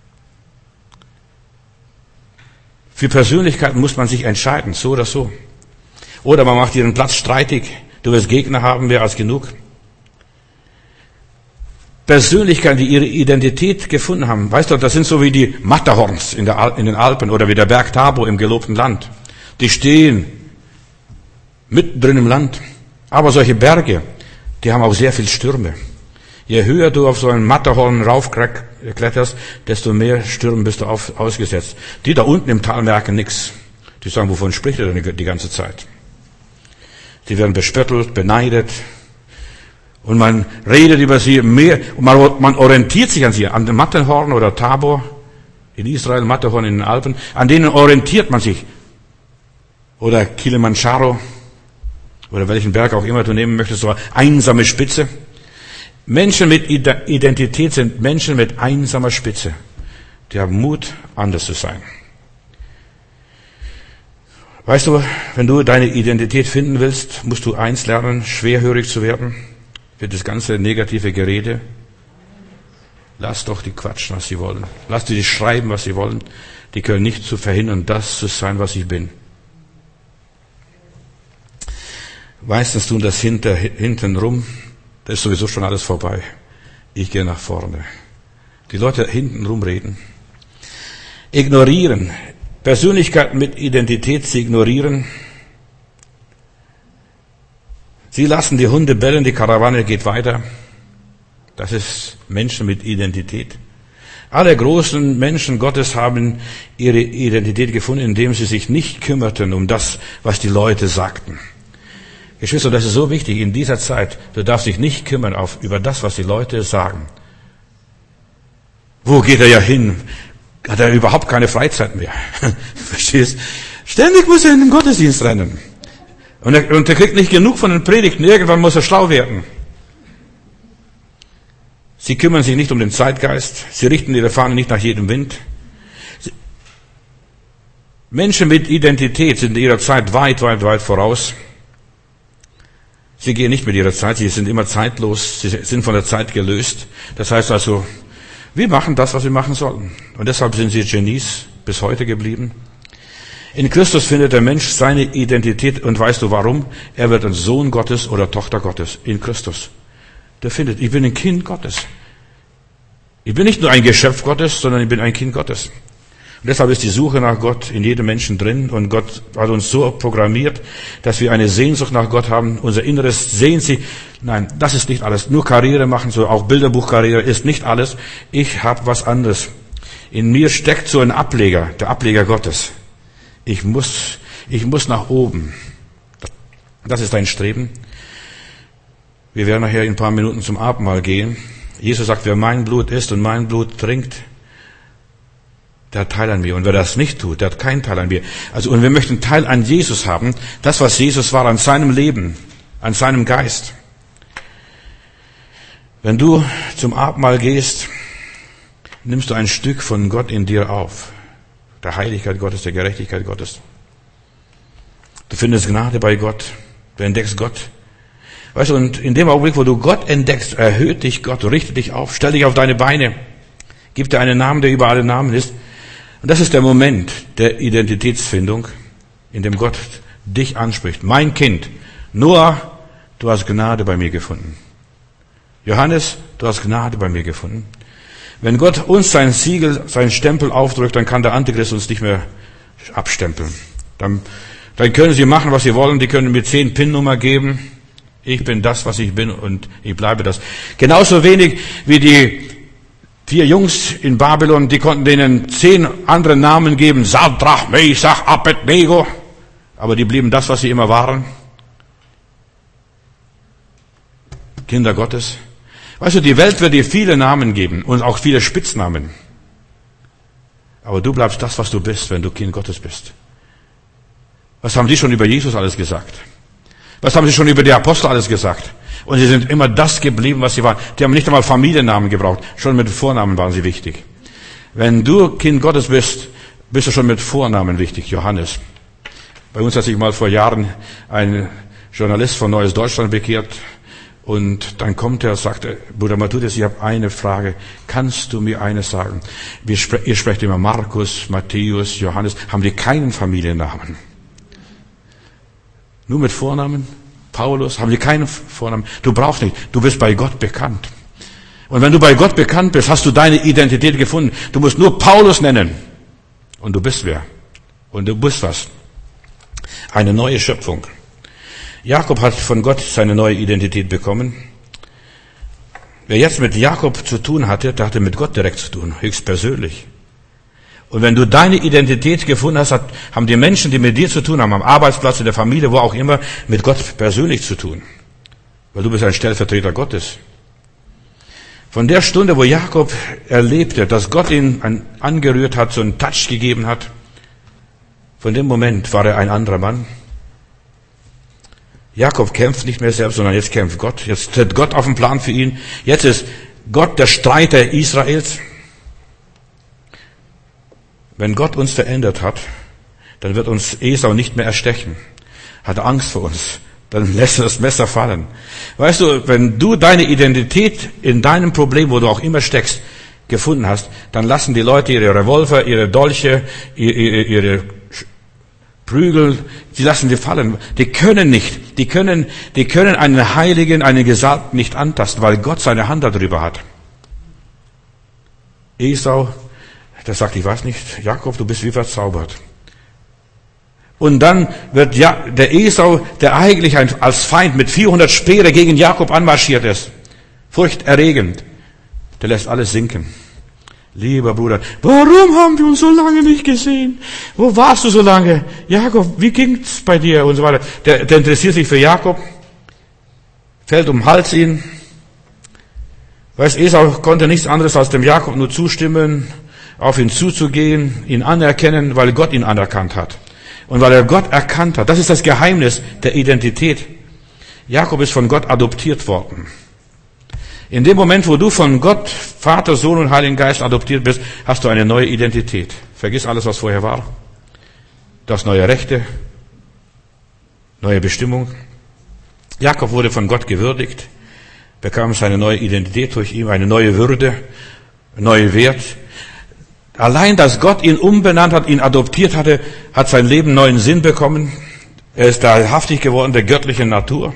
Für Persönlichkeiten muss man sich entscheiden, so oder so. Oder man macht ihren Platz streitig. Du wirst Gegner haben, mehr als genug. Persönlichkeiten, die ihre Identität gefunden haben. Weißt du, das sind so wie die Matterhorns in, der Al- in den Alpen oder wie der Berg Tabo im gelobten Land. Die stehen mittendrin im Land. Aber solche Berge, die haben auch sehr viel Stürme. Je höher du auf so einen Matterhorn raufkletterst, desto mehr Stürmen bist du auf, ausgesetzt. Die da unten im Tal merken nichts. Die sagen, wovon spricht er denn die ganze Zeit? Die werden bespöttelt, beneidet. Und man redet über sie mehr, und man, man orientiert sich an sie, an den Matterhorn oder Tabor in Israel, Matterhorn in den Alpen, an denen orientiert man sich. Oder Kilimanjaro, oder welchen Berg auch immer du nehmen möchtest, so eine einsame Spitze. Menschen mit Identität sind Menschen mit einsamer Spitze. Die haben Mut, anders zu sein. Weißt du, wenn du deine Identität finden willst, musst du eins lernen, schwerhörig zu werden. Für das ganze negative Gerede. Lass doch die quatschen, was sie wollen. Lass die schreiben, was sie wollen. Die können nicht zu verhindern, das zu sein, was ich bin. Meistens tun das hinter, hinten rum. Da ist sowieso schon alles vorbei. Ich gehe nach vorne. Die Leute hinten rumreden. Ignorieren. Persönlichkeiten mit Identität, sie ignorieren. Sie lassen die Hunde bellen, die Karawane geht weiter. Das ist Menschen mit Identität. Alle großen Menschen Gottes haben ihre Identität gefunden, indem sie sich nicht kümmerten um das, was die Leute sagten. Geschwister, das ist so wichtig in dieser Zeit. Du darfst dich nicht kümmern auf, über das, was die Leute sagen. Wo geht er ja hin? Hat er überhaupt keine Freizeit mehr? Verstehst? Ständig muss er in den Gottesdienst rennen. Und er, und er kriegt nicht genug von den Predigten. Irgendwann muss er schlau werden. Sie kümmern sich nicht um den Zeitgeist. Sie richten ihre Fahne nicht nach jedem Wind. Sie, Menschen mit Identität sind ihrer Zeit weit, weit, weit voraus. Sie gehen nicht mit ihrer Zeit. Sie sind immer zeitlos. Sie sind von der Zeit gelöst. Das heißt also, wir machen das, was wir machen sollten. Und deshalb sind sie Genies bis heute geblieben. In Christus findet der Mensch seine Identität. Und weißt du warum? Er wird ein Sohn Gottes oder Tochter Gottes in Christus. Der findet, ich bin ein Kind Gottes. Ich bin nicht nur ein Geschöpf Gottes, sondern ich bin ein Kind Gottes. Und deshalb ist die Suche nach Gott in jedem Menschen drin. Und Gott hat uns so programmiert, dass wir eine Sehnsucht nach Gott haben. Unser Inneres sehnt sich. Nein, das ist nicht alles. Nur Karriere machen, so auch Bilderbuchkarriere ist nicht alles. Ich habe was anderes. In mir steckt so ein Ableger, der Ableger Gottes. Ich muss, ich muss nach oben. Das ist ein Streben. Wir werden nachher in ein paar Minuten zum Abendmahl gehen. Jesus sagt, wer mein Blut isst und mein Blut trinkt, der hat Teil an mir. Und wer das nicht tut, der hat keinen Teil an mir. Also, und wir möchten Teil an Jesus haben. Das, was Jesus war, an seinem Leben, an seinem Geist. Wenn du zum Abendmahl gehst, nimmst du ein Stück von Gott in dir auf. Der Heiligkeit Gottes, der Gerechtigkeit Gottes. Du findest Gnade bei Gott. Du entdeckst Gott. Weißt du, und in dem Augenblick, wo du Gott entdeckst, erhöht dich Gott, richtet dich auf, stell dich auf deine Beine, gib dir einen Namen, der über alle Namen ist. Und das ist der Moment der Identitätsfindung, in dem Gott dich anspricht. Mein Kind, Noah, du hast Gnade bei mir gefunden. Johannes, du hast Gnade bei mir gefunden. Wenn Gott uns sein Siegel, sein Stempel aufdrückt, dann kann der Antichrist uns nicht mehr abstempeln. Dann, dann können sie machen, was sie wollen. Die können mir zehn P I N-Nummer geben. Ich bin das, was ich bin und ich bleibe das. Genauso wenig wie die vier Jungs in Babylon, die konnten denen zehn andere Namen geben. Sadrach, Mesach, Abednego. Aber die blieben das, was sie immer waren. Kinder Gottes. Weißt du, die Welt wird dir viele Namen geben und auch viele Spitznamen. Aber du bleibst das, was du bist, wenn du Kind Gottes bist. Was haben die schon über Jesus alles gesagt? Was haben sie schon über die Apostel alles gesagt? Und sie sind immer das geblieben, was sie waren. Die haben nicht einmal Familiennamen gebraucht. Schon mit Vornamen waren sie wichtig. Wenn du Kind Gottes bist, bist du schon mit Vornamen wichtig. Johannes. Bei uns hat sich mal vor Jahren ein Journalist von Neues Deutschland bekehrt. Und dann kommt er und sagt, Bruder Matthäus, ich habe eine Frage. Kannst du mir eines sagen? Wir spre- ihr sprecht immer Markus, Matthäus, Johannes. Haben die keinen Familiennamen? Nur mit Vornamen? Paulus? Haben die keinen Vornamen? Du brauchst nicht. Du bist bei Gott bekannt. Und wenn du bei Gott bekannt bist, hast du deine Identität gefunden. Du musst nur Paulus nennen. Und du bist wer? Und du bist was? Eine neue Schöpfung. Jakob hat von Gott seine neue Identität bekommen. Wer jetzt mit Jakob zu tun hatte, der hatte mit Gott direkt zu tun, höchstpersönlich. Und wenn du deine Identität gefunden hast, hat, haben die Menschen, die mit dir zu tun haben, am Arbeitsplatz, in der Familie, wo auch immer, mit Gott persönlich zu tun. Weil du bist ein Stellvertreter Gottes. Von der Stunde, wo Jakob erlebte, dass Gott ihn angerührt hat, so einen Touch gegeben hat, von dem Moment war er ein anderer Mann. Jakob kämpft nicht mehr selbst, sondern jetzt kämpft Gott. Jetzt tritt Gott auf den Plan für ihn. Jetzt ist Gott der Streiter Israels. Wenn Gott uns verändert hat, dann wird uns Esau nicht mehr erstechen. Hat Angst vor uns. Dann lässt er das Messer fallen. Weißt du, wenn du deine Identität in deinem Problem, wo du auch immer steckst, gefunden hast, dann lassen die Leute ihre Revolver, ihre Dolche, ihre, ihre Prügel, sie lassen die fallen. Die können nicht, die können, die können einen Heiligen, einen Gesalbten nicht antasten, weil Gott seine Hand darüber hat. Esau, der sagt, ich weiß nicht, Jakob, du bist wie verzaubert. Und dann wird ja der Esau, der eigentlich als Feind mit vierhundert Speere gegen Jakob anmarschiert ist, furchterregend, der lässt alles sinken. Lieber Bruder, warum haben wir uns so lange nicht gesehen? Wo warst du so lange? Jakob, wie ging's bei dir? Und so weiter. Der, der interessiert sich für Jakob, fällt um den Hals ihn. Weißt, Esau konnte nichts anderes als dem Jakob nur zustimmen, auf ihn zuzugehen, ihn anerkennen, weil Gott ihn anerkannt hat. Und weil er Gott erkannt hat. Das ist das Geheimnis der Identität. Jakob ist von Gott adoptiert worden. In dem Moment, wo du von Gott, Vater, Sohn und Heiligen Geist adoptiert bist, hast du eine neue Identität. Vergiss alles, was vorher war. Du hast neue Rechte, neue Bestimmung. Jakob wurde von Gott gewürdigt, bekam seine neue Identität durch ihn, eine neue Würde, neue Wert. Allein, dass Gott ihn umbenannt hat, ihn adoptiert hatte, hat sein Leben neuen Sinn bekommen. Er ist teilhaftig geworden der göttlichen Natur.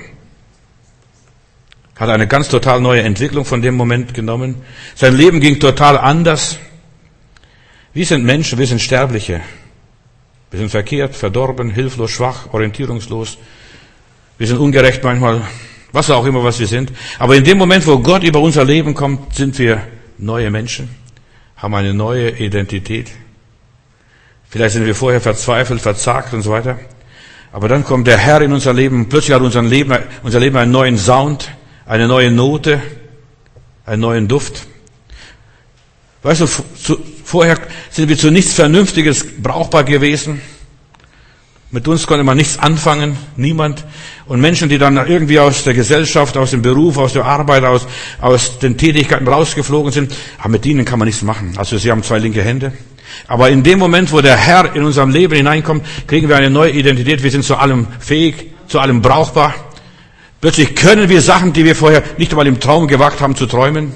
Hat eine ganz total neue Entwicklung von dem Moment genommen. Sein Leben ging total anders. Wir sind Menschen, wir sind Sterbliche. Wir sind verkehrt, verdorben, hilflos, schwach, orientierungslos. Wir sind ungerecht manchmal, was auch immer, was wir sind. Aber in dem Moment, wo Gott über unser Leben kommt, sind wir neue Menschen, haben eine neue Identität. Vielleicht sind wir vorher verzweifelt, verzagt und so weiter. Aber dann kommt der Herr in unser Leben. Plötzlich hat unser Leben, unser Leben einen neuen Sound, eine neue Note, einen neuen Duft. Weißt du, zu, vorher sind wir zu nichts Vernünftiges brauchbar gewesen. Mit uns konnte man nichts anfangen, niemand. Und Menschen, die dann irgendwie aus der Gesellschaft, aus dem Beruf, aus der Arbeit, aus, aus den Tätigkeiten rausgeflogen sind, aber mit ihnen kann man nichts machen. Also sie haben zwei linke Hände. Aber in dem Moment, wo der Herr in unserem Leben hineinkommt, kriegen wir eine neue Identität. Wir sind zu allem fähig, zu allem brauchbar. Plötzlich können wir Sachen, die wir vorher nicht einmal im Traum gewagt haben zu träumen.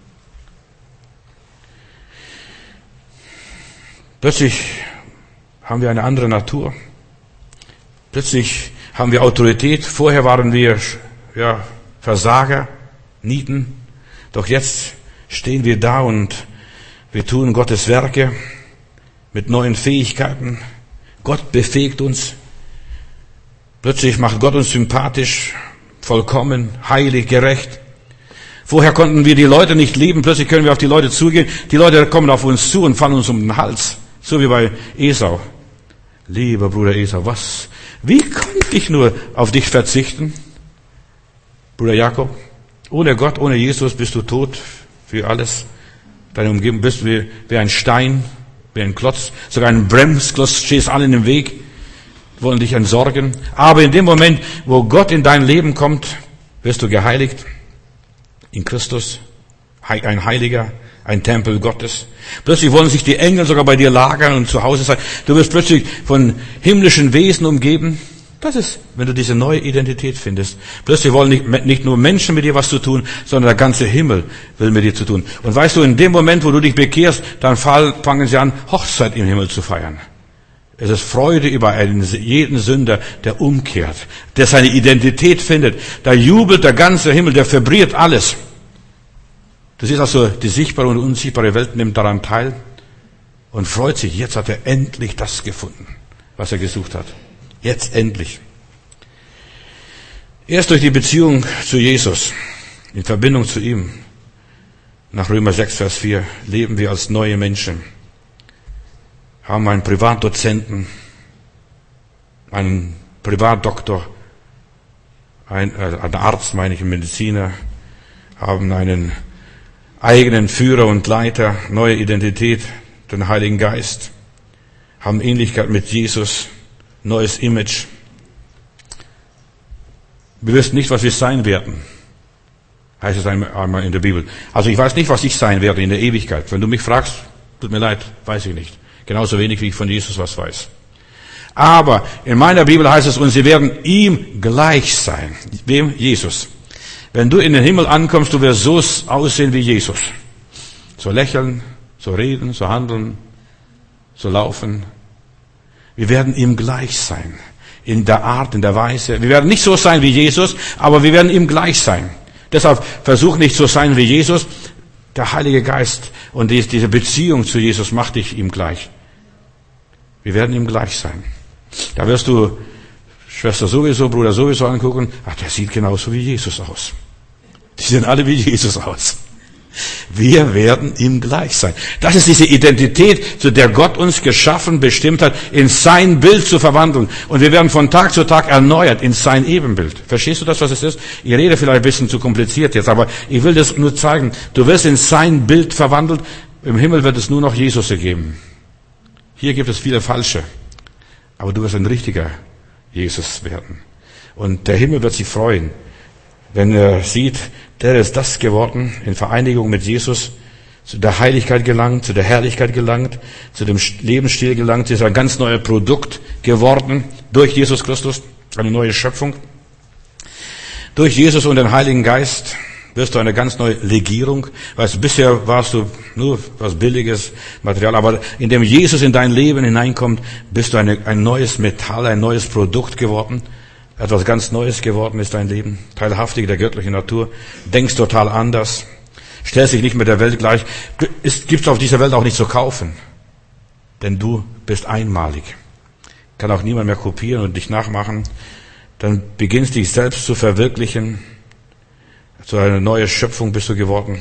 Plötzlich haben wir eine andere Natur. Plötzlich haben wir Autorität. Vorher waren wir ja, Versager, Nieten. Doch jetzt stehen wir da und wir tun Gottes Werke mit neuen Fähigkeiten. Gott befähigt uns. Plötzlich macht Gott uns sympathisch. vollkommen, heilig, gerecht. Vorher konnten wir die Leute nicht lieben, plötzlich können wir auf die Leute zugehen. Die Leute kommen auf uns zu und fallen uns um den Hals. So wie bei Esau. Lieber Bruder Esau, was, wie konnte ich nur auf dich verzichten? Bruder Jakob, ohne Gott, ohne Jesus bist du tot für alles. Deine Umgebung bist wie, wie ein Stein, wie ein Klotz, sogar ein Bremsklotz, stehst allen im Weg, wollen dich entsorgen. Aber in dem Moment, wo Gott in dein Leben kommt, wirst du geheiligt in Christus, ein Heiliger, ein Tempel Gottes. Plötzlich wollen sich die Engel sogar bei dir lagern und zu Hause sein. Du wirst plötzlich von himmlischen Wesen umgeben. Das ist, wenn du diese neue Identität findest. Plötzlich wollen nicht, nicht nur Menschen mit dir was zu tun, sondern der ganze Himmel will mit dir zu tun. Und weißt du, in dem Moment, wo du dich bekehrst, dann fangen sie an, Hochzeit im Himmel zu feiern. Es ist Freude über einen, jeden Sünder, der umkehrt, der seine Identität findet. Da jubelt der ganze Himmel, der vibriert alles. Du siehst also, die sichtbare und unsichtbare Welt nimmt daran teil und freut sich. Jetzt hat er endlich das gefunden, was er gesucht hat. Jetzt endlich. Erst durch die Beziehung zu Jesus, in Verbindung zu ihm, nach Römer sechs, Vers vier, leben wir als neue Menschen. Haben einen Privatdozenten, einen Privatdoktor, einen, äh, einen Arzt, meine ich, einen Mediziner, haben einen eigenen Führer und Leiter, neue Identität, den Heiligen Geist, haben Ähnlichkeit mit Jesus, neues Image. Wir wissen nicht, was wir sein werden, heißt es einmal in der Bibel. Also ich weiß nicht, was ich sein werde in der Ewigkeit. Wenn du mich fragst, tut mir leid, weiß ich nicht. Genauso wenig, wie ich von Jesus was weiß. Aber in meiner Bibel heißt es, und sie werden ihm gleich sein. Wem? Jesus. Wenn du in den Himmel ankommst, du wirst so aussehen wie Jesus. So lächeln, so reden, so handeln, so laufen. Wir werden ihm gleich sein. In der Art, in der Weise. Wir werden nicht so sein wie Jesus, aber wir werden ihm gleich sein. Deshalb versuch nicht so sein wie Jesus. Der Heilige Geist und diese Beziehung zu Jesus macht dich ihm gleich. Wir werden ihm gleich sein. Da wirst du Schwester sowieso, Bruder sowieso angucken. Ach, der sieht genauso wie Jesus aus. Die sehen alle wie Jesus aus. Wir werden ihm gleich sein. Das ist diese Identität, zu der Gott uns geschaffen, bestimmt hat, in sein Bild zu verwandeln. Und wir werden von Tag zu Tag erneuert in sein Ebenbild. Verstehst du das, was es ist? Ich rede vielleicht ein bisschen zu kompliziert jetzt, aber ich will das nur zeigen. Du wirst in sein Bild verwandelt. Im Himmel wird es nur noch Jesus geben. Hier gibt es viele falsche. Aber du wirst ein richtiger Jesus werden. Und der Himmel wird sich freuen, wenn er sieht, der ist das geworden, in Vereinigung mit Jesus, zu der Heiligkeit gelangt, zu der Herrlichkeit gelangt, zu dem Lebensstil gelangt, ist ein ganz neues Produkt geworden durch Jesus Christus, eine neue Schöpfung. Durch Jesus und den Heiligen Geist wirst du eine ganz neue Legierung. Weißt du, bisher warst du nur was billiges Material, aber indem Jesus in dein Leben hineinkommt, bist du eine, ein neues Metall, ein neues Produkt geworden. Etwas ganz Neues geworden ist dein Leben, teilhaftig der göttlichen Natur, denkst total anders, stellst dich nicht mit der Welt gleich, es gibt auf dieser Welt auch nicht zu kaufen, denn du bist einmalig, kann auch niemand mehr kopieren und dich nachmachen, dann beginnst dich selbst zu verwirklichen, zu einer neuen Schöpfung bist du geworden,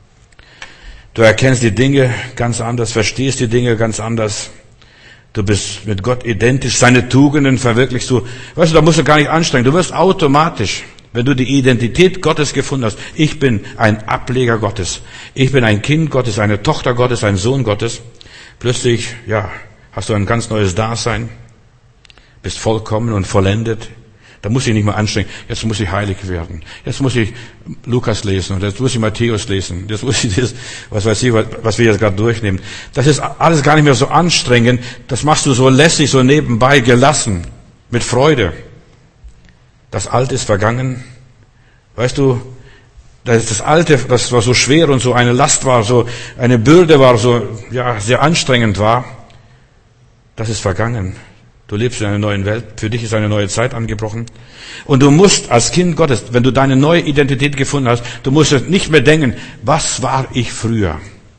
du erkennst die Dinge ganz anders, verstehst die Dinge ganz anders. Du bist mit Gott identisch, seine Tugenden verwirklichst du. Weißt du, da musst du gar nicht anstrengen. Du wirst automatisch, wenn du die Identität Gottes gefunden hast, ich bin ein Ableger Gottes. Ich bin ein Kind Gottes, eine Tochter Gottes, ein Sohn Gottes. Plötzlich, ja, hast du ein ganz neues Dasein, bist vollkommen und vollendet. Da muss ich nicht mehr anstrengen. Jetzt muss ich heilig werden. Jetzt muss ich Lukas lesen und jetzt muss ich Matthäus lesen. Jetzt muss ich das, was weiß ich, was wir jetzt gerade durchnehmen. Das ist alles gar nicht mehr so anstrengend. Das machst du so lässig, so nebenbei, gelassen, mit Freude. Das Alte ist vergangen. Weißt du, das Alte, das war so schwer und so eine Last war, so eine Bürde war, so, ja, sehr anstrengend war. Das ist vergangen. Du lebst in einer neuen Welt. Für dich ist eine neue Zeit angebrochen. Und du musst als Kind Gottes, wenn du deine neue Identität gefunden hast, du musst nicht mehr denken, was war ich früher?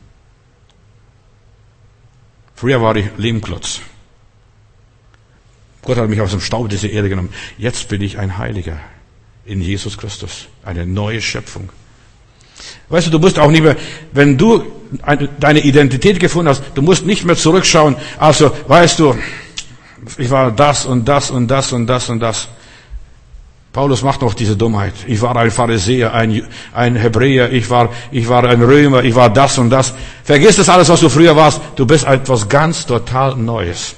Früher war ich Lehmklotz. Gott hat mich aus dem Staub dieser Erde genommen. Jetzt bin ich ein Heiliger. in Jesus Christus. Eine neue Schöpfung. Weißt du, du musst auch nicht mehr, wenn du eine, deine Identität gefunden hast, du musst nicht mehr zurückschauen. Also, weißt du, ich war das und das und das und das und das. Paulus macht noch diese Dummheit. Ich war ein Pharisäer, ein, ein Hebräer, ich war, ich war ein Römer, ich war das und das. Vergiss das alles, was du früher warst. Du bist etwas ganz total Neues.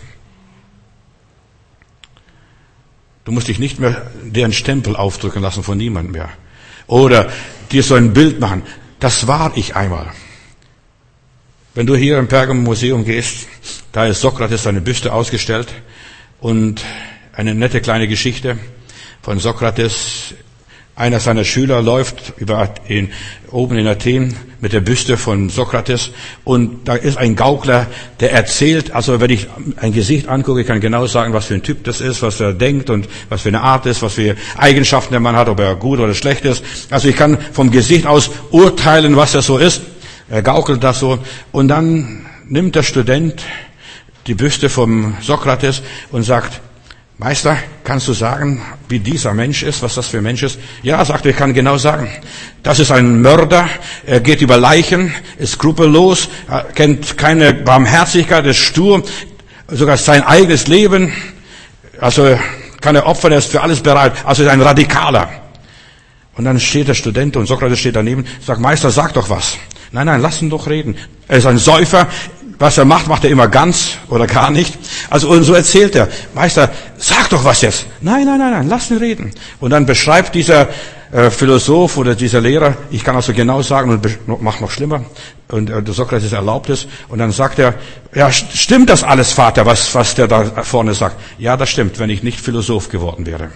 Du musst dich nicht mehr deren Stempel aufdrücken lassen von niemandem mehr. Oder dir so ein Bild machen. Das war ich einmal. Wenn du hier im Pergamon-Museum gehst, da ist Sokrates seine Büste ausgestellt und eine nette kleine Geschichte von Sokrates. Einer seiner Schüler läuft über in, oben in Athen mit der Büste von Sokrates und da ist ein Gaukler, der erzählt, also wenn ich ein Gesicht angucke, ich kann genau sagen, was für ein Typ das ist, was er denkt und was für eine Art ist, was für Eigenschaften der Mann hat, ob er gut oder schlecht ist. Also ich kann vom Gesicht aus urteilen, was er so ist. Er gaukelt das so und dann nimmt der Student die Büste vom Sokrates und sagt, Meister, kannst du sagen, wie dieser Mensch ist, was das für ein Mensch ist? Ja, sagt er, ich kann genau sagen. Das ist ein Mörder, er geht über Leichen, ist skrupellos, kennt keine Barmherzigkeit, ist stur, sogar sein eigenes Leben, also kann er opfern, er ist für alles bereit, also ist ein Radikaler. Und dann steht der Student und Sokrates steht daneben, sagt, Meister, sag doch was. Nein, nein, lass ihn doch reden. Er ist ein Säufer, was er macht, macht er immer ganz oder gar nicht. Also und so erzählt er, Meister, sag doch was jetzt. Nein, nein, nein, nein, lass ihn reden. Und dann beschreibt dieser äh, Philosoph oder dieser Lehrer, ich kann also genau sagen und macht noch schlimmer, und äh, Sokrates erlaubt es, und dann sagt er, ja, stimmt das alles, Vater, was, was der da vorne sagt? Ja, das stimmt, wenn ich nicht Philosoph geworden wäre.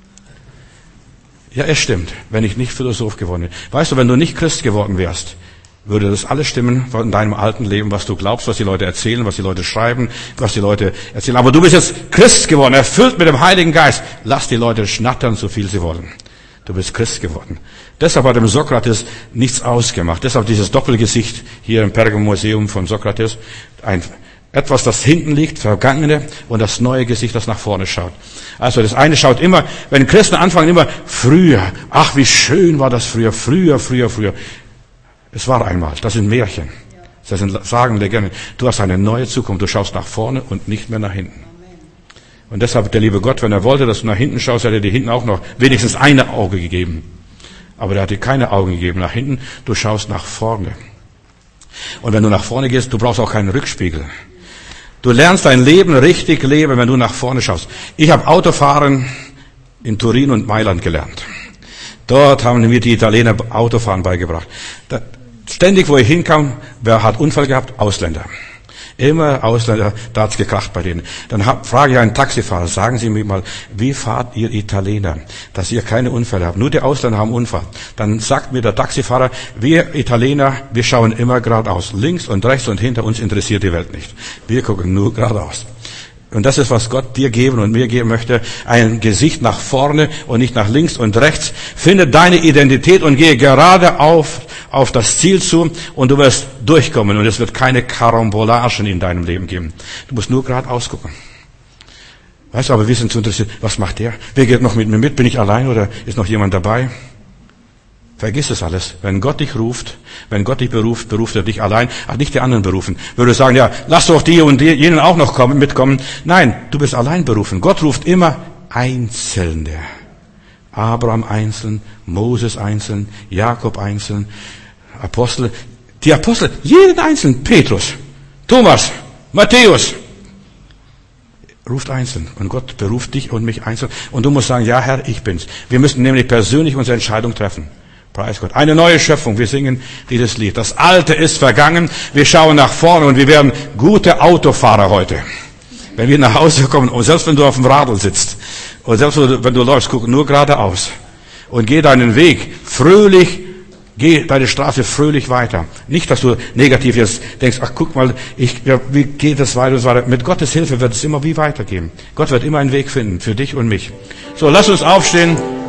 Ja, es stimmt, wenn ich nicht Philosoph geworden wäre. Weißt du, wenn du nicht Christ geworden wärst, würde das alles stimmen von deinem alten Leben, was du glaubst, was die Leute erzählen, was die Leute schreiben, was die Leute erzählen. Aber du bist jetzt Christ geworden, erfüllt mit dem Heiligen Geist. Lass die Leute schnattern, so viel sie wollen. Du bist Christ geworden. Deshalb hat dem Sokrates nichts ausgemacht. Deshalb dieses Doppelgesicht hier im Pergamon-Museum von Sokrates. Ein, etwas, das hinten liegt, Vergangene, und das neue Gesicht, das nach vorne schaut. Also das eine schaut immer, wenn Christen anfangen, immer früher. Ach, wie schön war das früher, früher, früher, früher. Es war einmal, das sind Märchen, das sind Sagen, Legenden. Du hast eine neue Zukunft, du schaust nach vorne und nicht mehr nach hinten. Und deshalb der liebe Gott, wenn er wollte, dass du nach hinten schaust, hätte er dir hinten auch noch wenigstens eine Auge gegeben. Aber er hat dir keine Augen gegeben nach hinten, du schaust nach vorne. Und wenn du nach vorne gehst, du brauchst auch keinen Rückspiegel. Du lernst dein Leben richtig leben, wenn du nach vorne schaust. Ich habe Autofahren in Turin und Mailand gelernt. Dort haben mir die Italiener Autofahren beigebracht. Da, ständig, wo ich hinkam, wer hat Unfall gehabt? Ausländer. Immer Ausländer, da hat's gekracht bei denen. Dann hab, frage ich einen Taxifahrer, sagen Sie mir mal, wie fahrt ihr Italiener, dass ihr keine Unfälle habt? Nur die Ausländer haben Unfall. Dann sagt mir der Taxifahrer, wir Italiener, wir schauen immer geradeaus. Links und rechts und hinter uns interessiert die Welt nicht. Wir gucken nur geradeaus. Und das ist, was Gott dir geben und mir geben möchte. Ein Gesicht nach vorne und nicht nach links und rechts. Finde deine Identität und gehe gerade auf, auf das Ziel zu, und du wirst durchkommen, und es wird keine Karambolagen in deinem Leben geben. Du musst nur geradeaus gucken. Weißt du, aber wir sind zu interessiert, was macht der? Wer geht noch mit mir mit? Bin ich allein oder ist noch jemand dabei? Vergiss es alles. Wenn Gott dich ruft, wenn Gott dich beruft, beruft er dich allein, hat nicht die anderen berufen. Würde sagen, ja, lass doch die und die, jenen auch noch kommen, mitkommen. Nein, du bist allein berufen. Gott ruft immer Einzelne. Abraham einzeln, Moses einzeln, Jakob einzeln, Apostel. Die Apostel, jeden einzelnen, Petrus, Thomas, Matthäus, ruft einzeln. Und Gott beruft dich und mich einzeln. Und du musst sagen, ja Herr, ich bin's. Wir müssen nämlich persönlich unsere Entscheidung treffen. Preis Gott. Eine neue Schöpfung. Wir singen dieses Lied. Das Alte ist vergangen. Wir schauen nach vorne und wir werden gute Autofahrer heute. Wenn wir nach Hause kommen, und selbst wenn du auf dem Radl sitzt, und selbst wenn du läufst, guck nur geradeaus. Und geh deinen Weg fröhlich, geh deine Straße fröhlich weiter. Nicht, dass du negativ jetzt denkst, ach guck mal, ich, ja, wie geht es weiter und so weiter. Mit Gottes Hilfe wird es immer wie weitergehen. Gott wird immer einen Weg finden, für dich und mich. So, lass uns aufstehen.